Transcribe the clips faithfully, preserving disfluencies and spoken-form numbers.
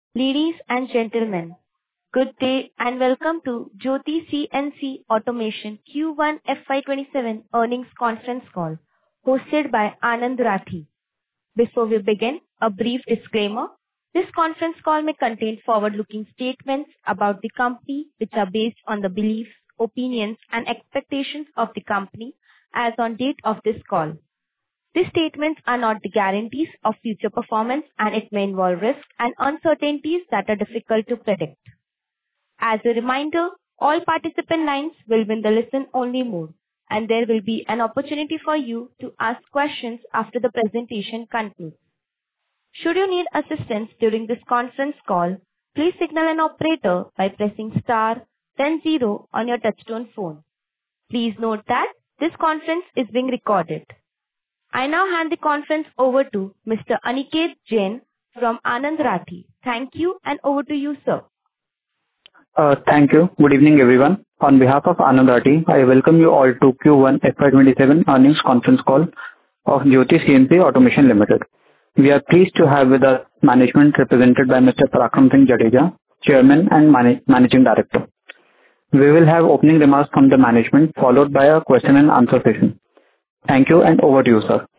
Ladies and gentlemen, good day and welcome to Jyoti C N C Automation Q one F Y twenty-seven earnings conference call hosted by Anand Rathi. Before we begin, a brief disclaimer. This conference call may contain forward-looking statements about the company, which are based on the beliefs, opinions, and expectations of the company as on date of this call. These statements are not the guarantees of future performance, and it may involve risks and uncertainties that are difficult to predict. As a reminder, all participant lines will be in the listen-only mode, and there will be an opportunity for you to ask questions after the presentation concludes. Should you need assistance during this conference call, please signal an operator by pressing star then zero on your touchtone phone. Please note that this conference is being recorded. I now hand the conference over to Mister Aniket Jain from Anand Rathi. Thank you, and over to you, sir. Uh, Thank you. Good evening, everyone. On behalf of Anand Rathi, I welcome you all to Q one F Y twenty-seven earnings conference call of Jyoti C N C Automation Limited. We are pleased to have with us management represented by Mister Parakram Singh Jadeja, Chairman and Manag- Managing Director. We will have opening remarks from the management, followed by a question and answer session. Thank you, and over to you, sir.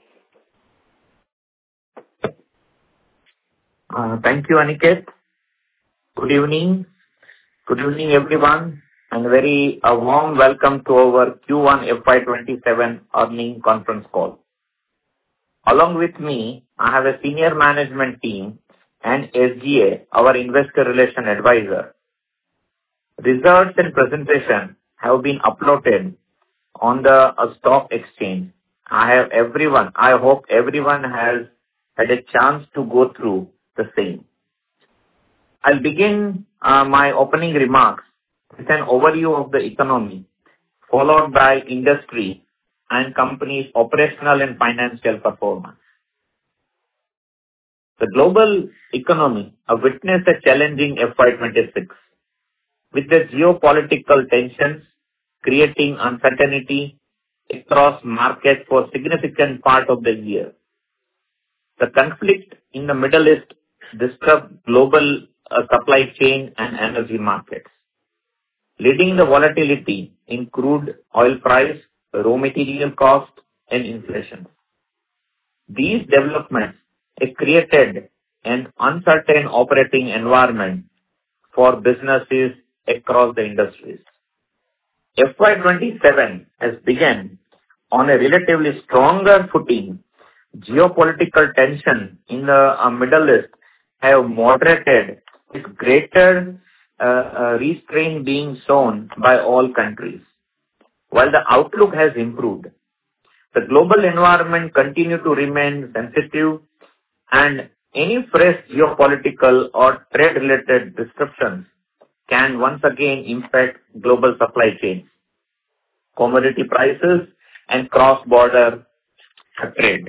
Uh, Thank you, Aniket. Good evening. Good evening, everyone, and very a warm welcome to our Q one F Y twenty-seven earnings conference call. Along with me, I have a senior management team and S G A, our investor relation advisor. Results and presentation have been uploaded on the uh, stock exchange. I have everyone. I hope everyone has had a chance to go through the same. I'll begin uh, my opening remarks with an overview of the economy, followed by industry and company's operational and financial performance. The global economy uh, witnessed a challenging F Y twenty-six with the geopolitical tensions creating uncertainty across markets for significant part of the year. The conflict in the Middle East disturbed global uh, supply chain and energy markets, leading the volatility in crude oil price, raw material cost, and inflation. These developments have created an uncertain operating environment for businesses across the industries. F Y twenty-seven has begun on a relatively stronger footing. Geopolitical tension in the uh, Middle East have moderated, with greater uh, uh, restraint being shown by all countries. While the outlook has improved, the global environment continues to remain sensitive, and any fresh geopolitical or trade-related disruptions can once again impact global supply chains, commodity prices, and cross-border trade.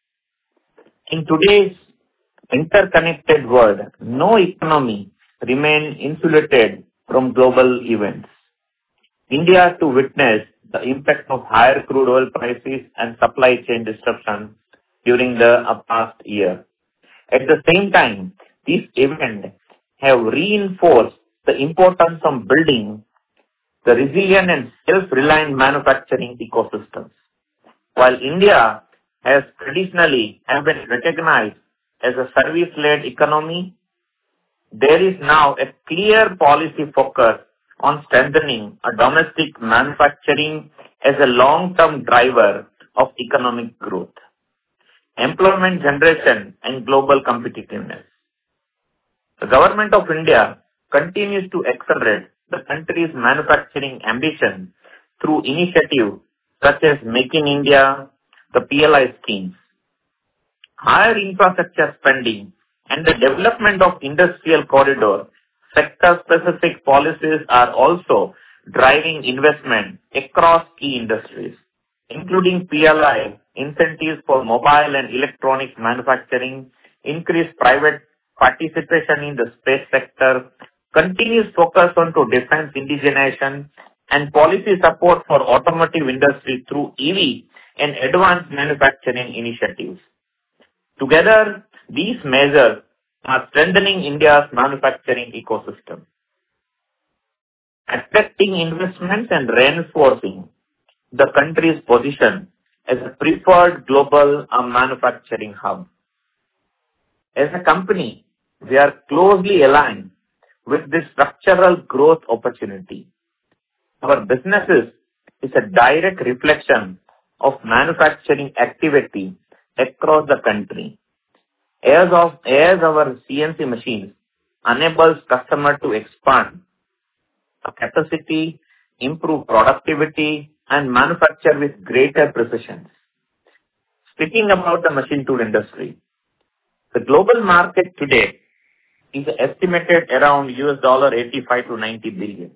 In today's interconnected world, no economy remains insulated from global events. India to witness the impact of higher crude oil prices and supply chain disruption during the uh, past year. At the same time, these events have reinforced the importance of building the resilient and self-reliant manufacturing ecosystems. While India has traditionally have been recognized as a service-led economy, there is now a clear policy focus on strengthening a domestic manufacturing as a long-term driver of economic growth, employment generation, and global competitiveness. The Government of India continues to accelerate the country's manufacturing ambition through initiatives such as Make in India, the P L I schemes. Higher infrastructure spending and the development of industrial corridor sector-specific policies are also driving investment across key industries, including P L I, incentives for mobile and electronics manufacturing, increased private participation in the space sector, continuous focus on to defense indigenization, and policy support for automotive industry through E V and advanced manufacturing initiatives. Together, these measures are strengthening India's manufacturing ecosystem, attracting investments and reinforcing the country's position as a preferred global uh, manufacturing hub. As a company, we are closely aligned with this structural growth opportunity. Our businesses is a direct reflection of manufacturing activity across the country. As of as our C N C machines enables customer to expand capacity, improve productivity, and manufacture with greater precision. Speaking about the machine tool industry, the global market today is estimated around U S dollar eighty-five to ninety billion.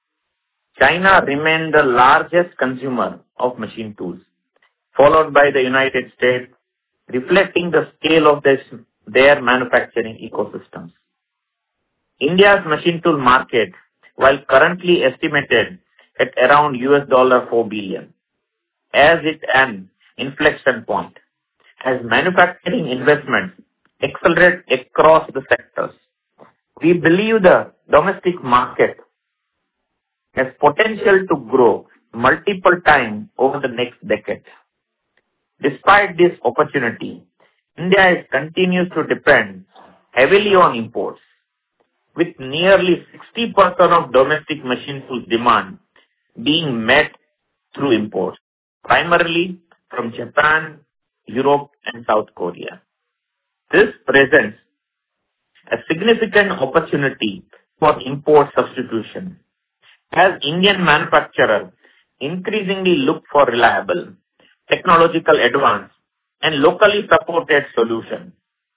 China remains the largest consumer of machine tools, followed by the United States, reflecting the scale of this, their manufacturing ecosystems. India's machine tool market, while currently estimated at around U S dollar four billion, as it an inflection point, as manufacturing investments accelerate across the sectors. We believe the domestic market has potential to grow multiple times over the next decade. Despite this opportunity, India is, continues to depend heavily on imports, with nearly sixty percent of domestic machine tool demand being met through imports, primarily from Japan, Europe, and South Korea. This presents a significant opportunity for import substitution, as Indian manufacturers increasingly look for reliable, technological advance, and locally supported solutions.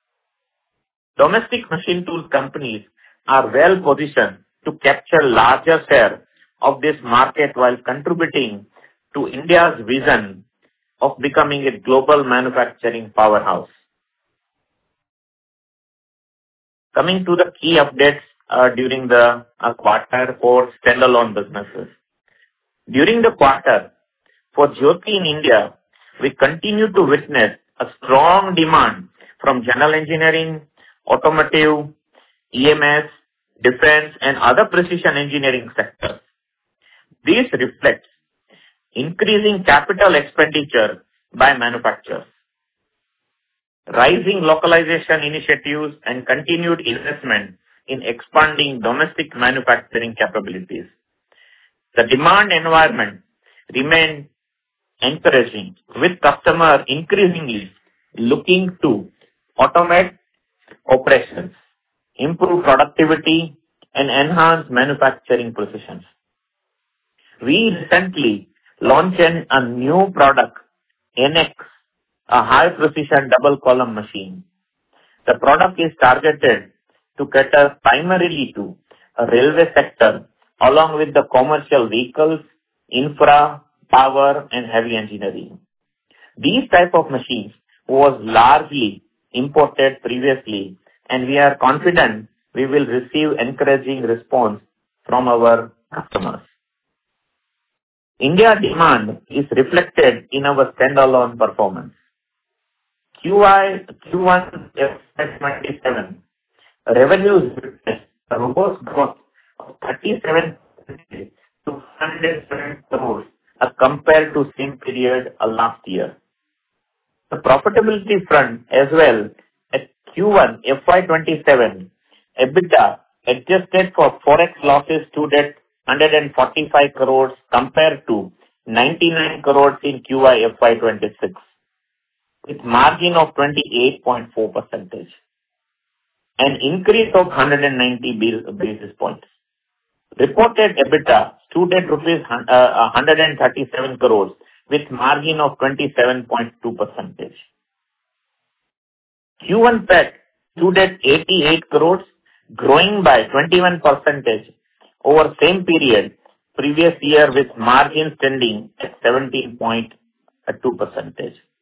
Domestic machine tool companies are well positioned to capture larger share of this market while contributing to India's vision of becoming a global manufacturing powerhouse. Coming to the key updates uh, during the uh, quarter for standalone businesses. During the quarter, for Jyoti in India, we continue to witness a strong demand from general engineering, automotive, E M S, defense, and other precision engineering sectors. This reflects increasing capital expenditure by manufacturers, rising localization initiatives, and continued investment in expanding domestic manufacturing capabilities. The demand environment remains encouraging, with customers increasingly looking to automate operations, improve productivity, and enhance manufacturing precision. We recently launched a new product, N X, a high-precision double-column machine. The product is targeted to cater primarily to a railway sector, along with the commercial vehicles, infra, power, and heavy engineering. These type of machines was largely imported previously, and we are confident we will receive encouraging response from our customers. India demand is reflected in our standalone performance. Q one F Y twenty-seven revenues witnessed a robust growth of thirty-seven percent to one hundred seven crores as compared to same period last year. The profitability front as well, at Q one F Y twenty-seven, EBITDA adjusted for forex losses stood at one hundred forty-five crores compared to ninety-nine crores in Q one F Y twenty-six, with margin of twenty-eight point four percent, an increase of one hundred ninety basis points. Reported EBITDA stood at rupees one hundred thirty-seven crores with margin of twenty-seven point two percent. Q one P A T stood at eighty-eight crores, growing by twenty-one percent over same period previous year, with margin standing at seventeen point two percent.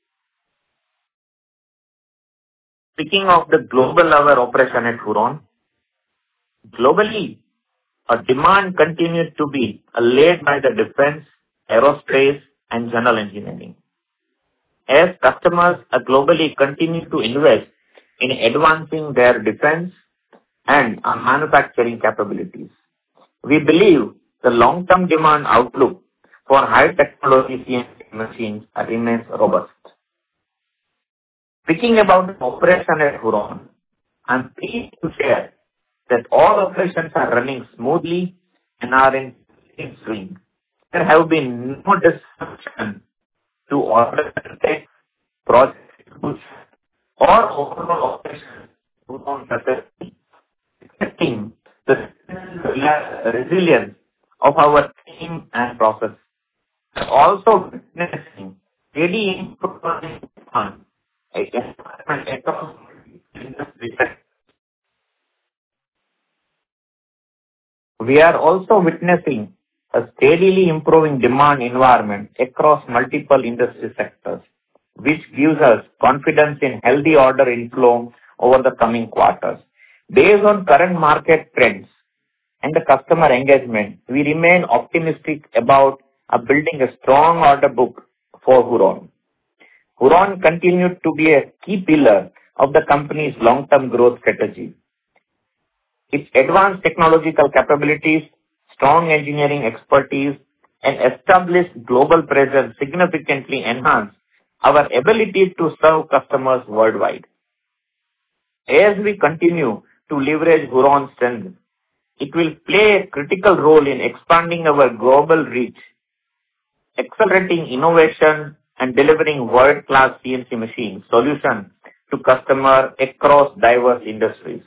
Speaking of the global our operation at Huron, globally, a demand continues to be led by the defense, aerospace, and general engineering. As customers globally continue to invest in advancing their defense and uh, manufacturing capabilities. We believe the long-term demand outlook for high-technology C N C machines remains robust. Speaking about the operation at Huron, I'm pleased to share that all operations are running smoothly and are in full swing. There have been no disruption to order intake, project execution, or overall operations to Huron facility, reflecting the resilience of our team and process. We are also witnessing steady improvement on across industry sectors. We are also witnessing a steadily improving demand environment across multiple industry sectors, which gives us confidence in healthy order inflow over the coming quarters. Based on current market trends and the customer engagement, we remain optimistic about uh, building a strong order book for Huron. Huron continued to be a key pillar of the company's long-term growth strategy. Its advanced technological capabilities, strong engineering expertise, and established global presence significantly enhance our ability to serve customers worldwide. As we continue to leverage Huron's strength, it will play a critical role in expanding our global reach, accelerating innovation, and delivering world-class C N C machine solutions to customers across diverse industries.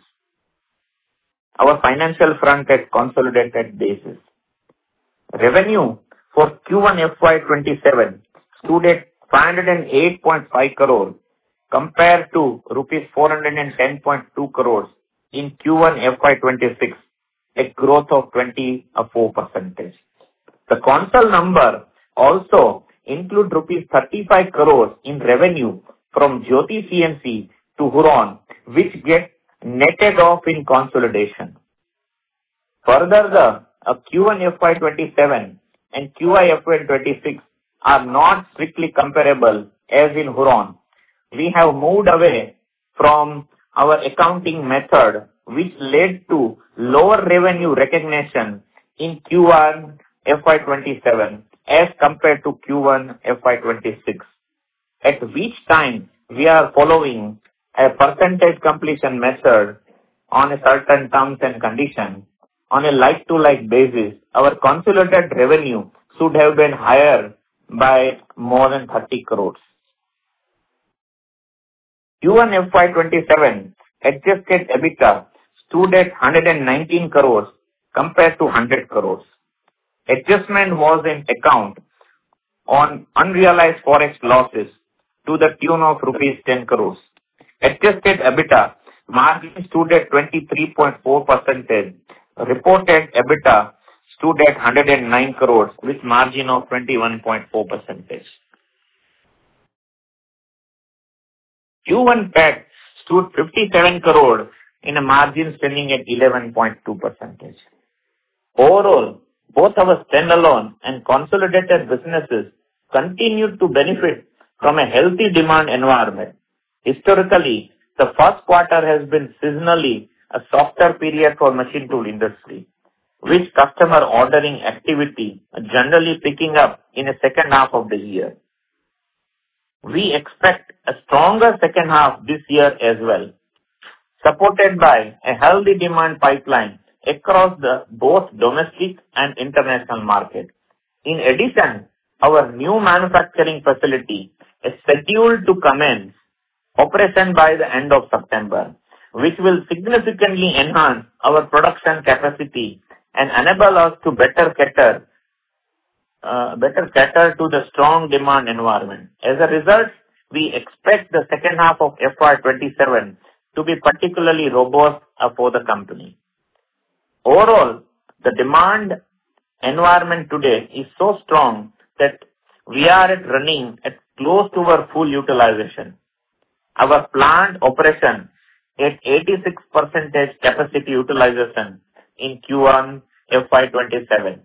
Our financial front at consolidated basis. Revenue for Q one F Y twenty-seven stood at five hundred eight point five crore compared to rupees four hundred ten point two crores in Q one F Y twenty-six, a growth of twenty-four percent. The consolidated number also include rupees thirty-five crores in revenue from Jyoti C N C to Huron, which get netted off in consolidation. Further, the uh, Q one F Y twenty-seven and Q one F Y twenty-six are not strictly comparable as in Huron. We have moved away from our accounting method, which led to lower revenue recognition in Q one F Y twenty-seven as compared to Q one F Y twenty-six, at which time we are following a percentage completion method on a certain terms and conditions. On a like-to-like basis, our consolidated revenue should have been higher by more than thirty crores. Q one F Y twenty-seven adjusted EBITDA stood at one hundred nineteen crores compared to one hundred crores. Adjustment was in account on unrealized forex losses to the tune of rupees ten crores. Adjusted EBITDA margin stood at twenty-three point four percent. Reported EBITDA stood at one hundred nine crores with margin of twenty-one point four percent. Q one P A T stood fifty-seven crore in a margin standing at eleven point two percent. Overall, both our standalone and consolidated businesses continued to benefit from a healthy demand environment. Historically, the first quarter has been seasonally a softer period for machine tool industry, with customer ordering activity generally picking up in the second half of the year. We expect a stronger second half this year as well, supported by a healthy demand pipeline across the both domestic and international market. In addition, our new manufacturing facility is scheduled to commence operation by the end of September, which will significantly enhance our production capacity and enable us to better cater uh, better cater to the strong demand environment. As a result, we expect the second half of F Y twenty-seven to be particularly robust uh, for the company. Overall, the demand environment today is so strong that we are at running at close to our full utilization. Our plant operation at eighty-six percent capacity utilization in Q one F Y twenty-seven,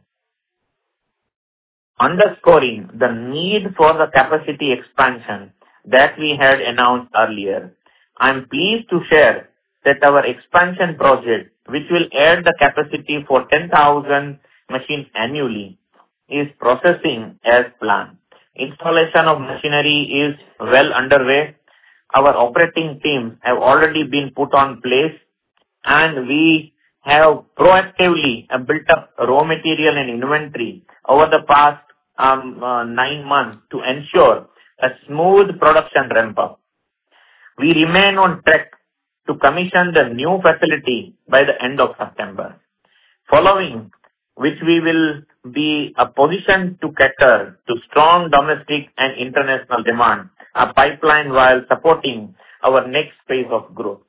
underscoring the need for the capacity expansion that we had announced earlier. I'm pleased to share that our expansion project, which will add the capacity for ten thousand machines annually, is processing as planned. Installation of machinery is well underway. Our operating teams have already been put on place, and we have proactively uh, built up raw material and inventory over the past um, uh, nine months to ensure a smooth production ramp-up. We remain on track to commission the new facility by the end of September, following which we will be a position to cater to strong domestic and international demand, a pipeline while supporting our next phase of growth.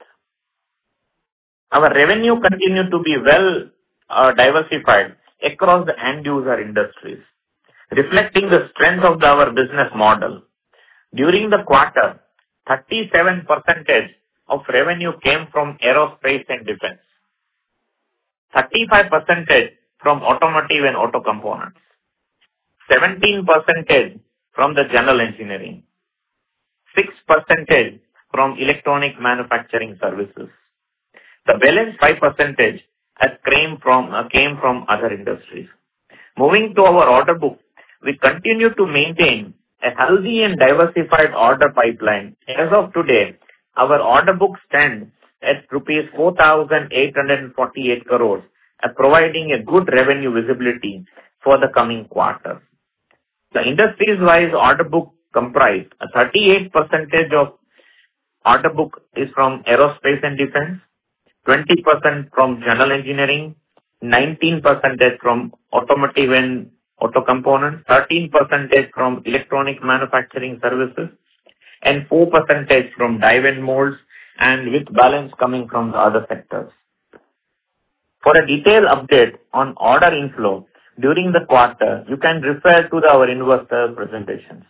Our revenue continued to be well uh, diversified across the end user industries, reflecting the strength of our business model. During the quarter, thirty-seven percent of revenue came from aerospace and defense, thirty-five percent from automotive and auto components, seventeen percent from the general engineering, six percent from electronic manufacturing services. The balance five percent has came from, uh, came from other industries. Moving to our order book, we continue to maintain a healthy and diversified order pipeline. As of today, our order book stands at rupees four thousand eight hundred forty-eight crores, uh, providing a good revenue visibility for the coming quarter. The industries-wise order book comprised a thirty-eight percent of order book is from aerospace and defense, twenty percent from general engineering, nineteen percent from automotive and auto components, thirteen percent from electronic manufacturing services, and four percent from die and molds, and with balance coming from the other sectors. For a detailed update on order inflow during the quarter, you can refer to the, our investor presentations.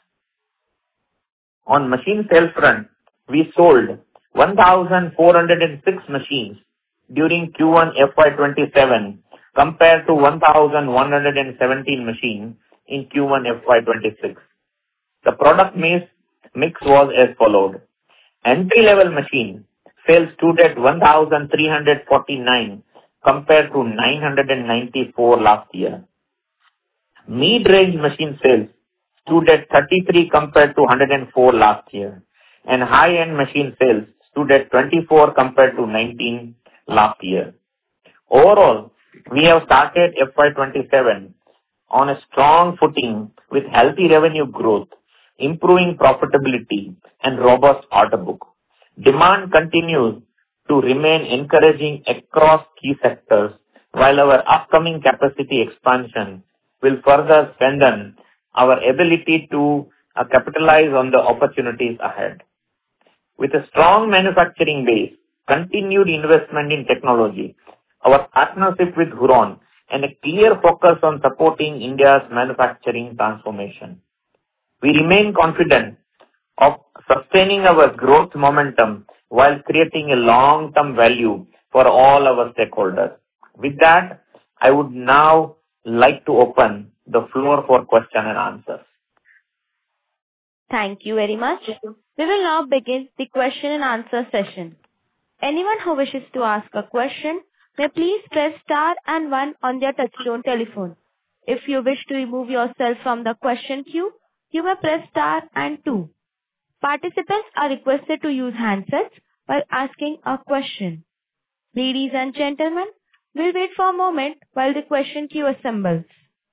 On machine sales front, we sold one thousand four hundred six machines during Q one F Y twenty-seven compared to one thousand one hundred seventeen machines in Q one F Y twenty-six. The product mix, mix was as followed. Entry-level machine sales stood at one thousand three hundred forty-nine compared to nine hundred ninety-four last year. Mid-range machine sales stood at thirty-three compared to one hundred four last year, and high-end machine sales stood at twenty-four compared to nineteen last year. Overall, we have started F Y twenty-seven on a strong footing with healthy revenue growth, improving profitability, and robust order book. Demand continues to remain encouraging across key sectors, while our upcoming capacity expansion will further strengthen our ability to uh, capitalize on the opportunities ahead. With a strong manufacturing base, continued investment in technology, our partnership with Huron, and a clear focus on supporting India's manufacturing transformation, we remain confident of sustaining our growth momentum while creating a long-term value for all our stakeholders. With that, I would now like to open the floor for question and answers. Thank you very much. We will now begin the question and answer session. Anyone who wishes to ask a question may please press star and one on their touchtone telephone. If you wish to remove yourself from the question queue, you may press star and two. Participants are requested to use handsets while asking a question. Ladies and gentlemen, we'll wait for a moment while the question queue assembles.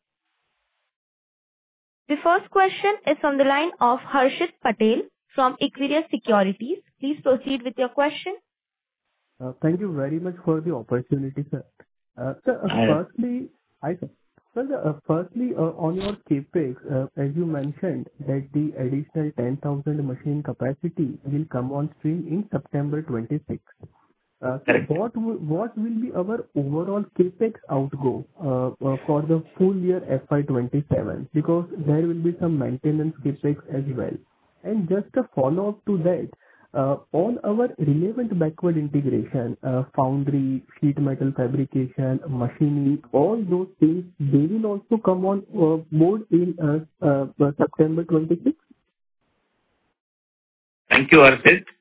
The first question is from the line of Harshit Patel from Equirus Securities. Please proceed with your question. Uh, Thank you very much for the opportunity, sir. Uh, Sir, uh, Hi. firstly, hi, sir. Sir, uh, firstly, uh, on your CapEx, uh, as you mentioned that the additional ten thousand machine capacity will come on stream in September twenty-six. Uh, So Correct. what will what will be our overall CapEx outgo uh, uh, for the full year F Y twenty-seven? Because there will be some maintenance CapEx as well. And just a follow-up to that, uh, on our relevant backward integration, uh, foundry, sheet metal fabrication, machining, all those things, they will also come on uh, board in uh, uh, September twenty-six? Thank you, Harshit.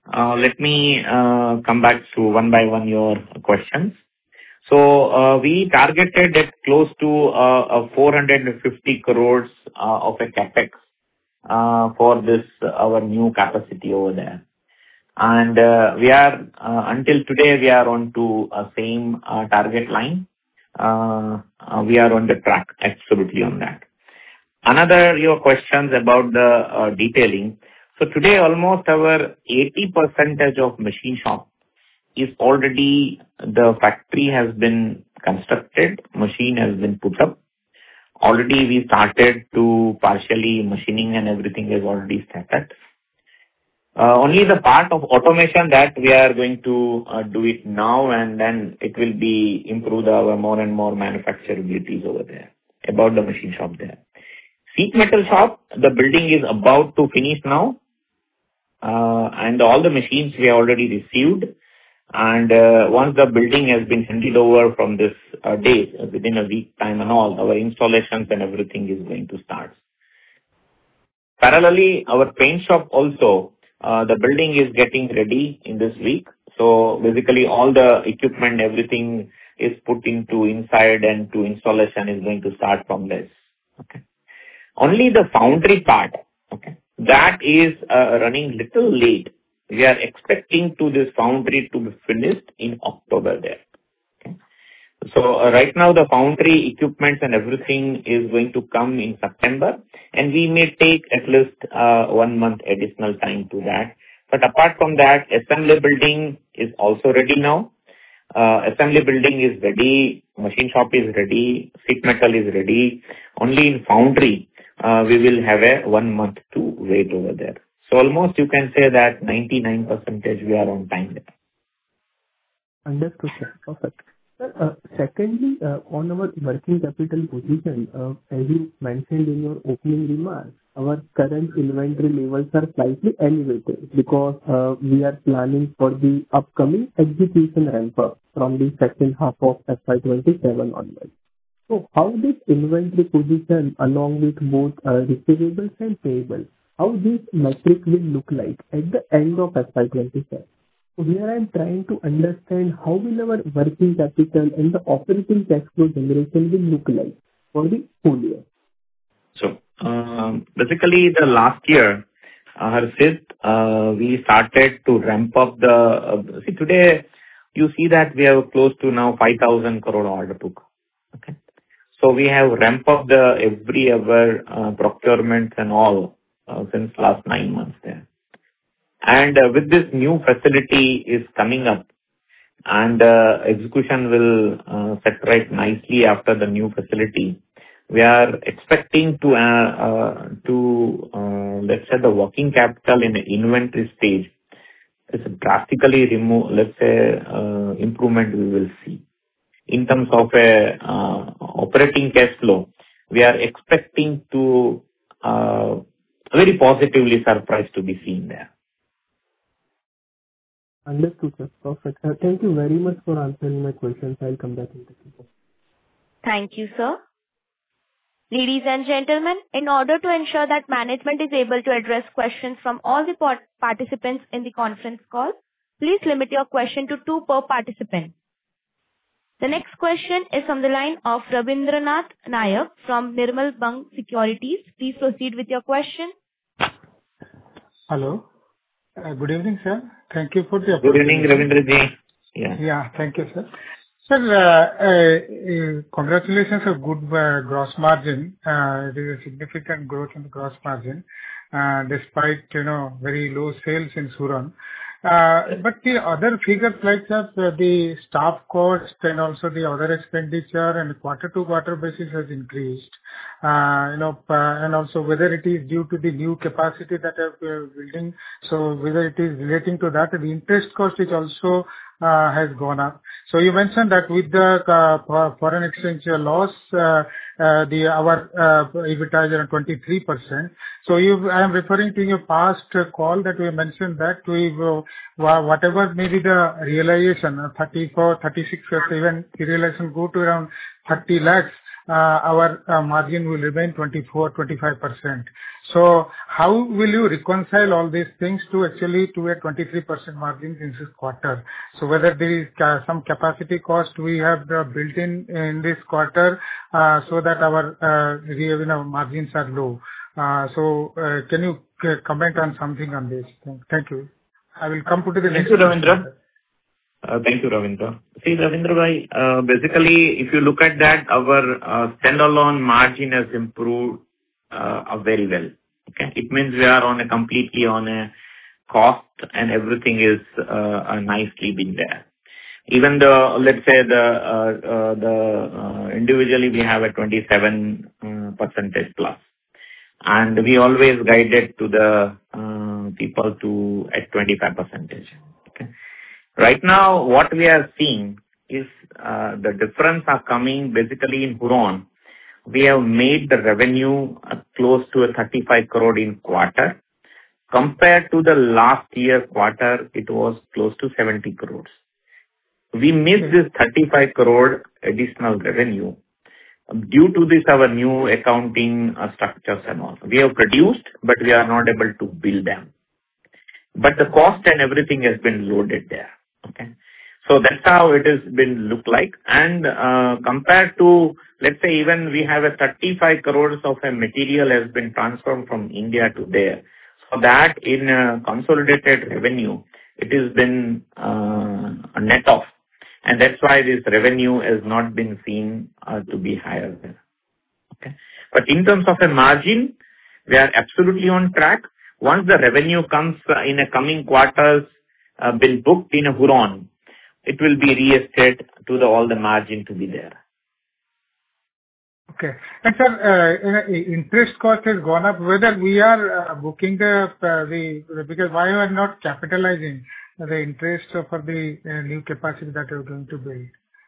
Uh, let me uh, come back to one by one your questions. So uh, we targeted at close to uh, uh, four hundred fifty crores uh, of a capex uh, for this uh, our new capacity over there. And uh, we are, uh, until today, we are on to uh, same uh, target line. Uh, uh, we are on the track, absolutely on that. Another your questions about the uh, detailing. So today, almost our eighty percentage of machine shop is already, the factory has been constructed, machine has been put up. Already we started to partially machining and everything is already started. Uh, only the part of automation that we are going to uh, do it now, and then it will be improve our more and more manufacturabilities over there about the machine shop there. Sheet metal shop, the building is about to finish now, uh, and all the machines we have already received. And uh, once the building has been handed over from this uh, day, uh, within a week time and all, our installations and everything is going to start. Parallelly, our paint shop also, uh, the building is getting ready in this week. So basically all the equipment, everything is put into inside, and to installation is going to start from this. Okay. Only the foundry part, okay, that is uh, running little late. We are expecting to this foundry to be finished in October there. Okay. So uh, right now the foundry equipment and everything is going to come in September, and we may take at least uh, one month additional time to that. But apart from that, assembly building is also ready now. Uh, assembly building is ready, machine shop is ready, sheet metal is ready. Only in foundry uh, we will have a one month to wait over there. So almost you can say that ninety-nine percent we are on time there. Understood, sir. Perfect. Sir, uh, secondly, uh, on our working capital position, uh, as you mentioned in your opening remarks, our current inventory levels are slightly elevated because uh, we are planning for the upcoming execution ramp-up from the second half of F Y twenty-seven onwards. So how this inventory position, along with both uh, receivables and payables, how this metric will look like at the end of F Y twenty-seven? So here I am trying to understand how will our working capital and the operating cash flow generation will look like for the full year. So um, basically the last year, uh, Harshit, uh, we started to ramp up the, uh, see today you see that we have close to now five thousand crore order book. Okay. So we have ramped up the every ever uh, procurement and all uh, since last nine months there. And uh, with this new facility is coming up, and uh, execution will uh, set right nicely after the new facility. We are expecting to, uh, uh, to uh, let's say the working capital in the inventory stage is drastically remove, let's say uh, improvement we will see. In terms of a uh, operating cash flow, we are expecting to uh, very positively surprised to be seen there. Understood, sir. Perfect. Uh, thank you very much for answering my questions. I'll come back in the future. Thank you, sir. Ladies and gentlemen, in order to ensure that management is able to address questions from all the part- participants in the conference call, please limit your question to two per participant. The next question is from the line of Rabindranath Nayak from Nirmal Bang Securities. Please proceed with your question. Hello. Uh, good evening, sir. Thank you for the Good opportunity. evening, Ravindraji. Yeah. Yeah, thank you, sir. Sir, uh, uh, uh, congratulations on good uh, gross margin. Uh, there is a significant growth in the gross margin, uh, despite, you know, very low sales in Suran. Uh, But the other figures like that, uh, the staff cost and also the other expenditure and quarter-to-quarter basis has increased. Uh, You know, uh, and also whether it is due to the new capacity that we are building, so whether it is relating to that, the interest cost is also uh, has gone up. So you mentioned that with the uh, foreign exchange loss, uh, uh, the our uh, EBITDA is around twenty-three percent. So you, I am referring to your past call that we mentioned that we will, whatever may be the realization, uh, thirty-four, thirty-six, or even the realization go to around thirty lakhs, uh, our uh, margin will remain twenty-four to twenty-five percent. So how will you reconcile all these things to actually to a twenty-three percent margin in this quarter? So whether there is uh, some capacity cost we have uh, built in in this quarter uh, so that our uh, you know, margins are low. Uh, so uh, can you uh, comment on something on this? Thank, thank you. I will come to the Thank next you, Ravindra. question. Uh, Thank you, Ravindra. See, Ravindra bhai, uh, basically, if you look at that, our uh, standalone margin has improved uh, uh, very well. Okay, it means we are on a completely on a cost and everything is uh, uh, nicely been there. Even the, let's say the uh, uh, the uh, individually we have a twenty-seven uh, percentage plus, and we always guided to the uh, people to at twenty-five percentage. Okay. Right now, what we are seeing is uh, the difference are coming basically in Huron. We have made the revenue uh, close to a thirty-five crore in quarter. Compared to the last year quarter, it was close to seventy crores. We missed this thirty-five crore additional revenue due to this our new accounting uh, structures and all. We have produced, but we are not able to bill them. But the cost and everything has been loaded there. Okay. So that's how it has been look like. And uh, compared to, let's say even we have a thirty-five crores of a material has been transferred from India to there. So that in uh, consolidated revenue, it has been uh, a net off. And that's why this revenue has not been seen uh, to be higher there. Okay. But in terms of a margin, we are absolutely on track. Once the revenue comes uh, in a coming quarters, uh, been booked in a Huron, it will be reestate to the all the margin to be there. Okay. And sir, uh, interest cost has gone up. Whether we are uh, booking the, uh, the, because why are not capitalizing the interest for the uh, new capacity that you're going to build?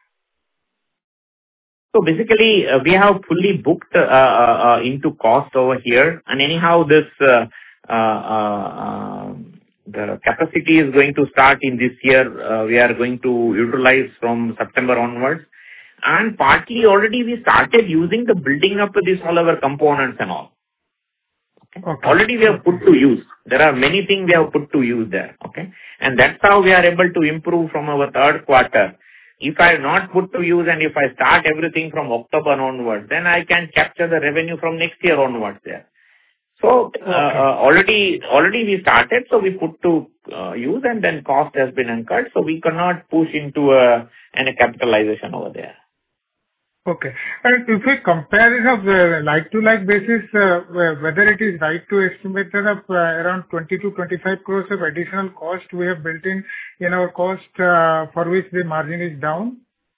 So basically, uh, we have fully booked uh, uh, uh, into cost over here. And anyhow, this uh, uh, uh, the capacity is going to start in this year. Uh, we are going to utilize from September onwards. And partly already we started using the building up of this all our components and all. Okay. Okay. Already we have put to use. There are many things we have put to use there. Okay. And that's how we are able to improve from our third quarter. If I not put to use and if I start everything from October onwards, then I can capture the revenue from next year onwards there. So uh, okay. uh, already already we started, so we put to uh, use and then cost has been incurred. So we cannot push into a, an a capitalization over there. Okay. And if we compare it of uh, like-to-like basis, uh, whether it is right to estimate that of uh, around twenty to twenty-five crores of additional cost we have built in in our cost uh, for which the margin is down?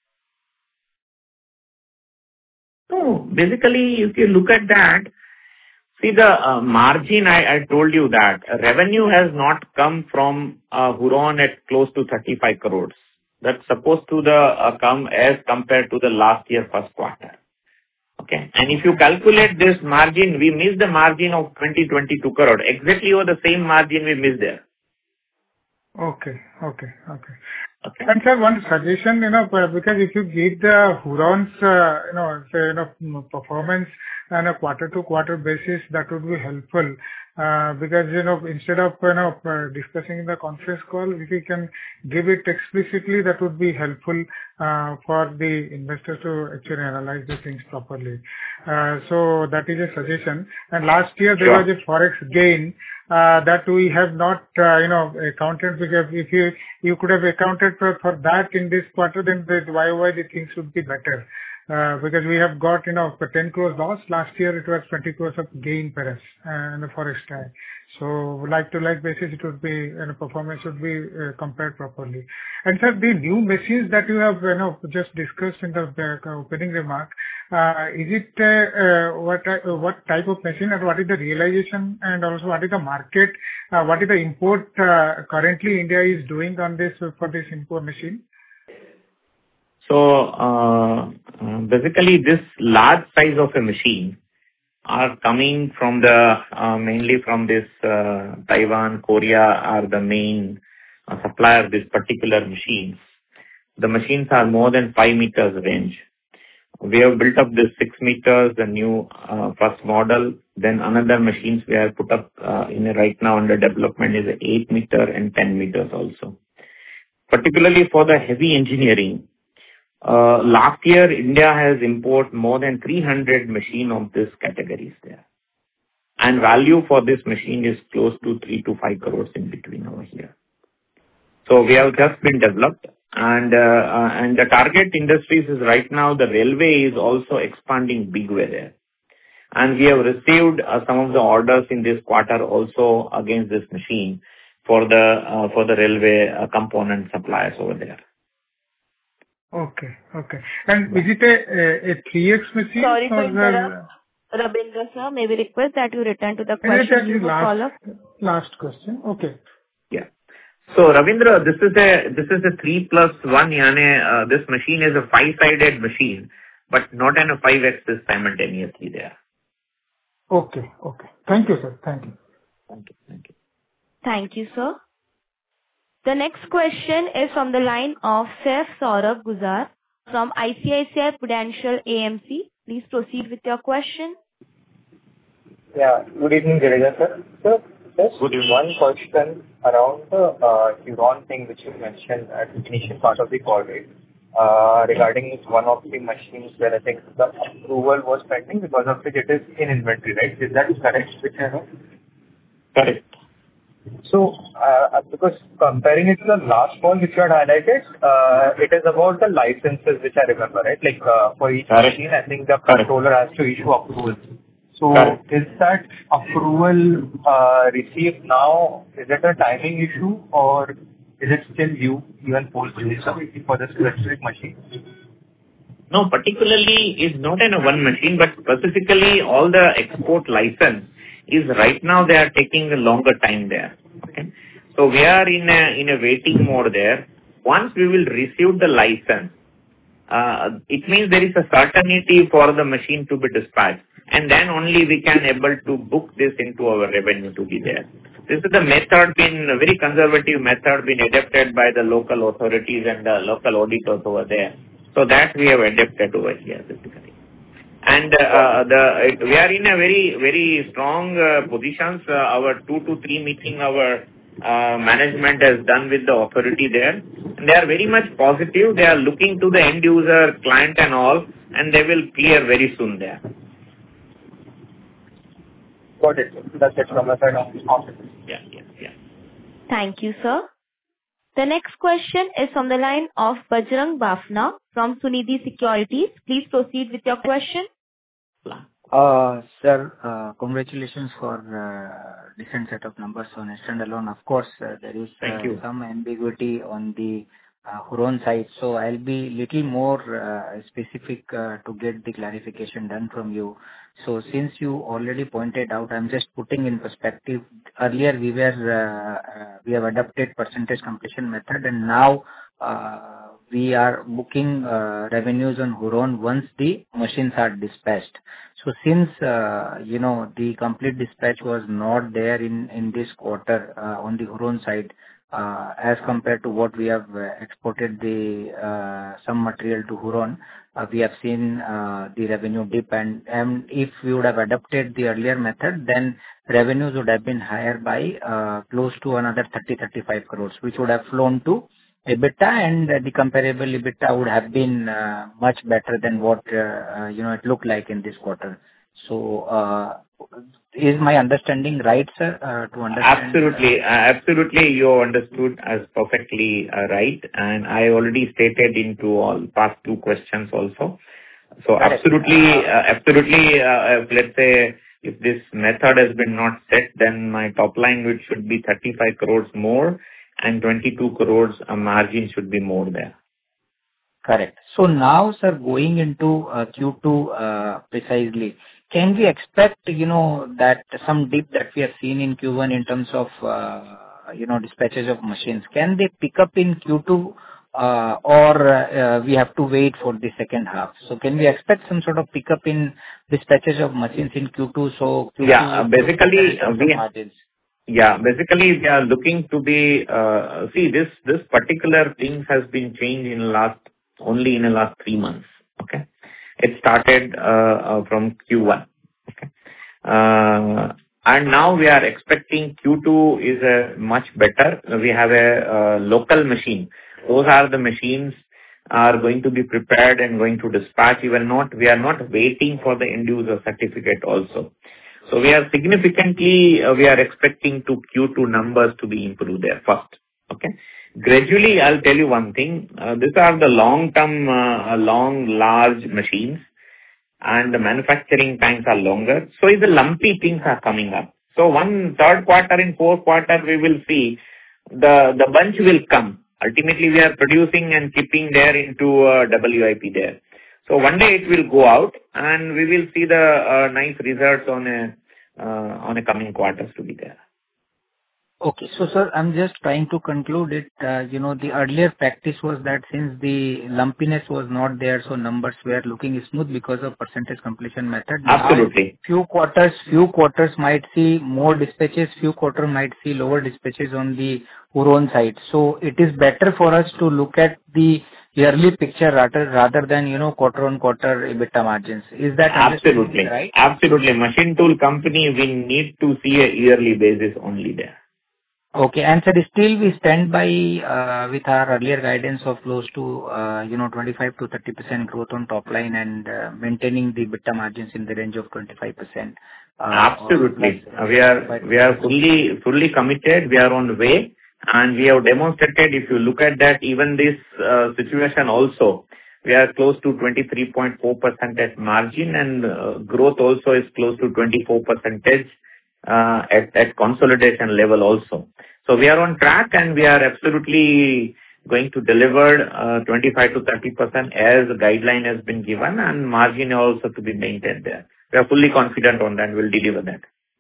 So basically, if you look at that, see the uh, margin, I, I told you that revenue has not come from uh, Huron at close to thirty-five crores. That's supposed to the uh, come as compared to the last year first quarter. Okay. And if you calculate this margin, we missed the margin of twenty, twenty-two crore. Exactly over the same margin we missed there. Okay. Okay. Okay. Okay. And sir, one suggestion, you know, because if you give the Huron's, uh, you know, say, you know, performance on a quarter-to-quarter basis, that would be helpful. Uh, because, you know, instead of, you know, uh, discussing in the conference call, if you can give it explicitly, that would be helpful uh, for the investors to actually analyze the things properly. Uh, so that is a suggestion. And last year there Sure. was a forex gain uh, that we have not, uh, you know, accounted, because if you you could have accounted for, for that in this quarter, then the Y O Y the things would be better. Uh, because we have got, you know, ten crores loss. Last year it was twenty crores of gain per us and the forex tag. So like to like basis, it would be, you know, performance would be uh, compared properly. And sir, the new machines that you have, you know, just discussed in the uh, opening remark, uh, is it uh, uh, what uh, what type of machine and what is the realization, and also what is the market, uh, what is the import uh, currently India is doing on this uh, for this import machine? So uh, uh, basically, this large size of a machine are coming from the uh, mainly from this uh, Taiwan, Korea are the main uh, supplier of this particular machines. The machines are more than five meters range. We have built up this six meters, the new uh, first model. Then another machines we have put up uh, in a right now under development is a eight meter and ten meters also. Particularly for the heavy engineering, uh, last year India has imported more than three hundred machine of this categories there. And value for this machine is close to three to five crores in between over here. So we have just been developed. And uh, uh, and the target industries is right now the railway is also expanding big way there. And we have received uh, some of the orders in this quarter also against this machine for the uh, for the railway uh, component suppliers over there. Okay, okay. And is it a, a, a three X machine? Sorry to or interrupt. Rabindra sir, may we request that you return to the the- Is question it you would last, follow? last question? Okay. Yeah. So Ravindra, this is a this is a three plus one. Yani, uh, this machine is a five-sided machine, but not on a five axis simultaneously there. Okay, okay. Thank you, sir. Thank you. Thank you. Thank you. Thank you, sir. The next question is from the line of Saif Saurabh Guzar from I C I C I Prudential A M C. Please proceed with your question. Yeah. Good evening, Jadeja sir. So just Good evening. one question around the uh, Huron thing which you mentioned at the initial part of the call, right? Uh, regarding one of the machines where I think the approval was pending because of which it is in inventory, right? Is that correct, which I know? Correct. So, uh, because comparing it to the last call which you had highlighted, uh, it is about the licenses which I remember, right? Like uh, for each Correct. machine, I think the Correct. controller has to issue approvals. So, Correct. is that approval uh, received now? Is it a timing issue or is it still due even post release for this specific machine? No, particularly is not in a one machine, but specifically all the export license is right now they are taking a longer time there. Okay. So we are in a in a waiting mode there. Once we will receive the license, uh, it means there is a certainty for the machine to be dispatched, and then only we can able to book this into our revenue to be there. This is the method been a very conservative method been adapted by the local authorities and the local auditors over there. So that we have adapted over here basically. And uh, the it, we are in a very very strong uh, positions. Uh, our two to three meeting our uh, management has done with the authority there. And they are very much positive. They are looking to the end user, client and all, and they will clear very soon there. Got it. That's it from my side. Yeah, yeah, yeah. Thank you, sir. The next question is from the line of Bajrang Bafna from Sunidhi Securities. Please proceed with your question. Uh, Sir, uh, congratulations for uh, decent set of numbers on a standalone. Of course, uh, there is Thank uh, you. some ambiguity on the uh, Huron side, so I'll be little more uh, specific uh, to get the clarification done from you. So since you already pointed out, I'm just putting in perspective. Earlier, we were uh, uh, we have adopted percentage completion method, and now uh, we are booking uh, revenues on Huron once the machines are dispatched. So since, uh, you know, the complete dispatch was not there in, in this quarter uh, on the Huron side, uh, as compared to what we have uh, exported the uh, some material to Huron, uh, we have seen uh, the revenue dip, and, and if we would have adopted the earlier method, then revenues would have been higher by uh, close to another thirty to thirty-five crores, which would have flown to EBITDA, and uh, the comparable EBITDA would have been uh, much better than what uh, uh, you know it looked like in this quarter. So, uh, is my understanding right, sir? Uh, to understand? Absolutely. Uh, absolutely, you understood as perfectly uh, right, and I already stated into all past two questions also. So Correct. absolutely, uh, absolutely, uh, if let's say if this method has been not set, then my top line which should be thirty-five crores more, and twenty-two crores uh, margin should be more there. Correct. So now, sir, going into uh, Q two uh, precisely, can we expect, you know, that some dip that we have seen in Q one in terms of, uh, you know, dispatches of machines, can they pick up in Q two uh, or uh, we have to wait for the second half? So can we expect some sort of pickup in dispatches of machines in Q two? So Q two Yeah, uh, basically, in terms uh, we- of margins. Yeah, basically we are looking to be, uh, see this, this particular thing has been changed in last, only in the last three months. Okay. It started uh, uh, from Q one. Okay. Uh, and now we are expecting Q two is a much better. We have a uh, local machine. Those are the machines are going to be prepared and going to dispatch. Even not, we are not waiting for the end user certificate also. So we are significantly, uh, we are expecting to Q two numbers to be improved there first. Okay. Gradually, I'll tell you one thing. Uh, these are the long-term, uh, long, large machines, and the manufacturing times are longer. So the lumpy things are coming up. So one third quarter and fourth quarter, we will see the the bunch will come. Ultimately, we are producing and keeping there into uh, W I P there. So one day it will go out, and we will see the uh, nice results on a uh, on a coming quarters to be there. Okay. So, sir, I'm just trying to conclude it. Uh, you know, the earlier practice was that since the lumpiness was not there, so numbers were looking smooth because of percentage completion method. Absolutely. Now, few quarters, few quarters might see more dispatches, few quarter might see lower dispatches on the Huron side. So, it is better for us to look at the yearly picture rather rather than, you know, quarter on quarter EBITDA margins. Is that absolutely right? Absolutely. Machine tool company, we need to see a yearly basis only there. Okay. And sir, still we stand by uh, with our earlier guidance of close to, uh, you know, twenty-five to thirty percent growth on top line and uh, maintaining the EBITDA margins in the range of twenty-five percent. Uh, Absolutely. Plus, we are we are fully fully committed. We are on the way, and we have demonstrated. If you look at that, even this uh, situation also, we are close to twenty-three point four percent at margin, and uh, growth also is close to twenty-four percentage. Uh, at, at consolidation level also. So we are on track, and we are absolutely going to deliver uh, twenty-five to thirty percent as the guideline has been given, and margin also to be maintained there. We are fully confident on that. We'll deliver that.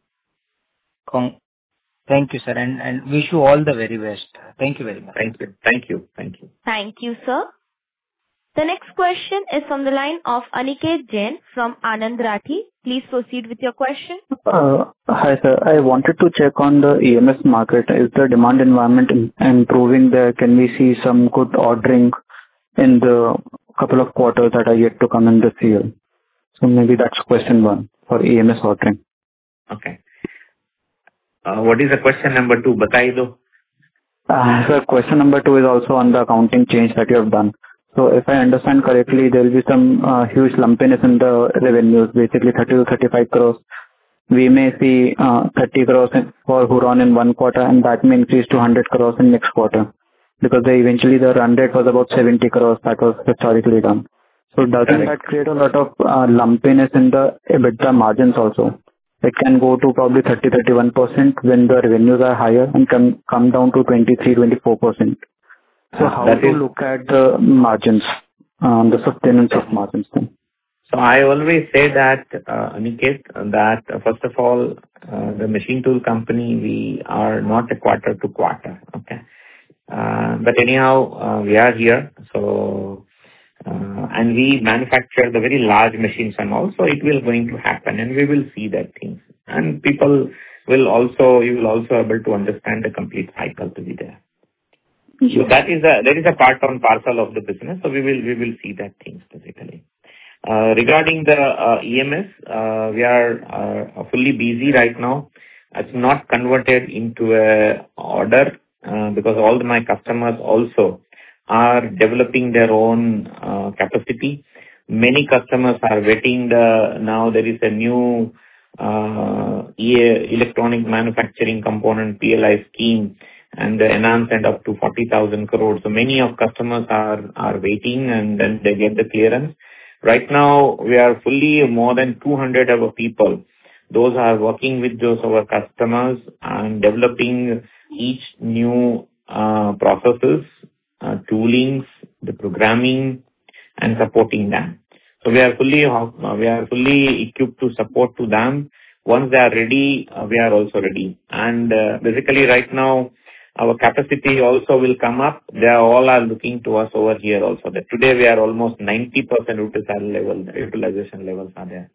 Thank you, sir, and, and wish you all the very best. Thank you very much. Thank you. Thank you. Thank you. Thank you, sir. The next question is from the line of Aniket Jain from Anand Rathi. Please proceed with your question. Uh, hi, sir. I wanted to check on the E M S market. Is the demand environment improving there? Can we see some good ordering in the couple of quarters that are yet to come in this year? So maybe that's question one for E M S ordering. Okay. Uh, what is the question number two? Batai do. Uh, sir, question number two is also on the accounting change that you have done. So if I understand correctly, there will be some uh, huge lumpiness in the revenues, basically thirty to thirty-five crores. We may see uh, thirty crores for Huron in one quarter, and that may increase to one hundred crores in next quarter, because they eventually the run rate was about seventy crores that was historically done. So doesn't Correct. that create a lot of uh, lumpiness in the EBITDA margins also? It can go to probably thirty to thirty-one percent when the revenues are higher and come, come down to twenty-three to twenty-four percent. So how that to is, look at the margins, um, the sustenance of margins then? So I always say that, uh, Aniket, that uh, first of all, uh, the machine tool company, we are not a quarter to quarter, okay? Uh, but anyhow, uh, we are here, so, uh, and we manufacture the very large machines and also it will going to happen, and we will see that things. And people will also, you will also able to understand the complete cycle to be there. So that is a that is a part and parcel of the business. So we will we will see that things basically. Uh, regarding the uh, E M S, uh, we are uh, fully busy right now. It's not converted into a order uh, because all my customers also are developing their own uh, capacity. Many customers are waiting. The now there is a new uh, electronic manufacturing component P L I scheme, and the enhancement up to forty thousand crores. So many of customers are, are waiting, and then they get the clearance. Right now, we are fully more than two hundred of our people. Those are working with those our customers and developing each new uh, processes, uh, toolings, the programming, and supporting them. So we are fully uh, we are fully equipped to support to them. Once they are ready, uh, we are also ready. And uh, basically, right now, our capacity also will come up. They are all are looking to us over here also. That today we are almost ninety percent utilization level, utilization levels are there.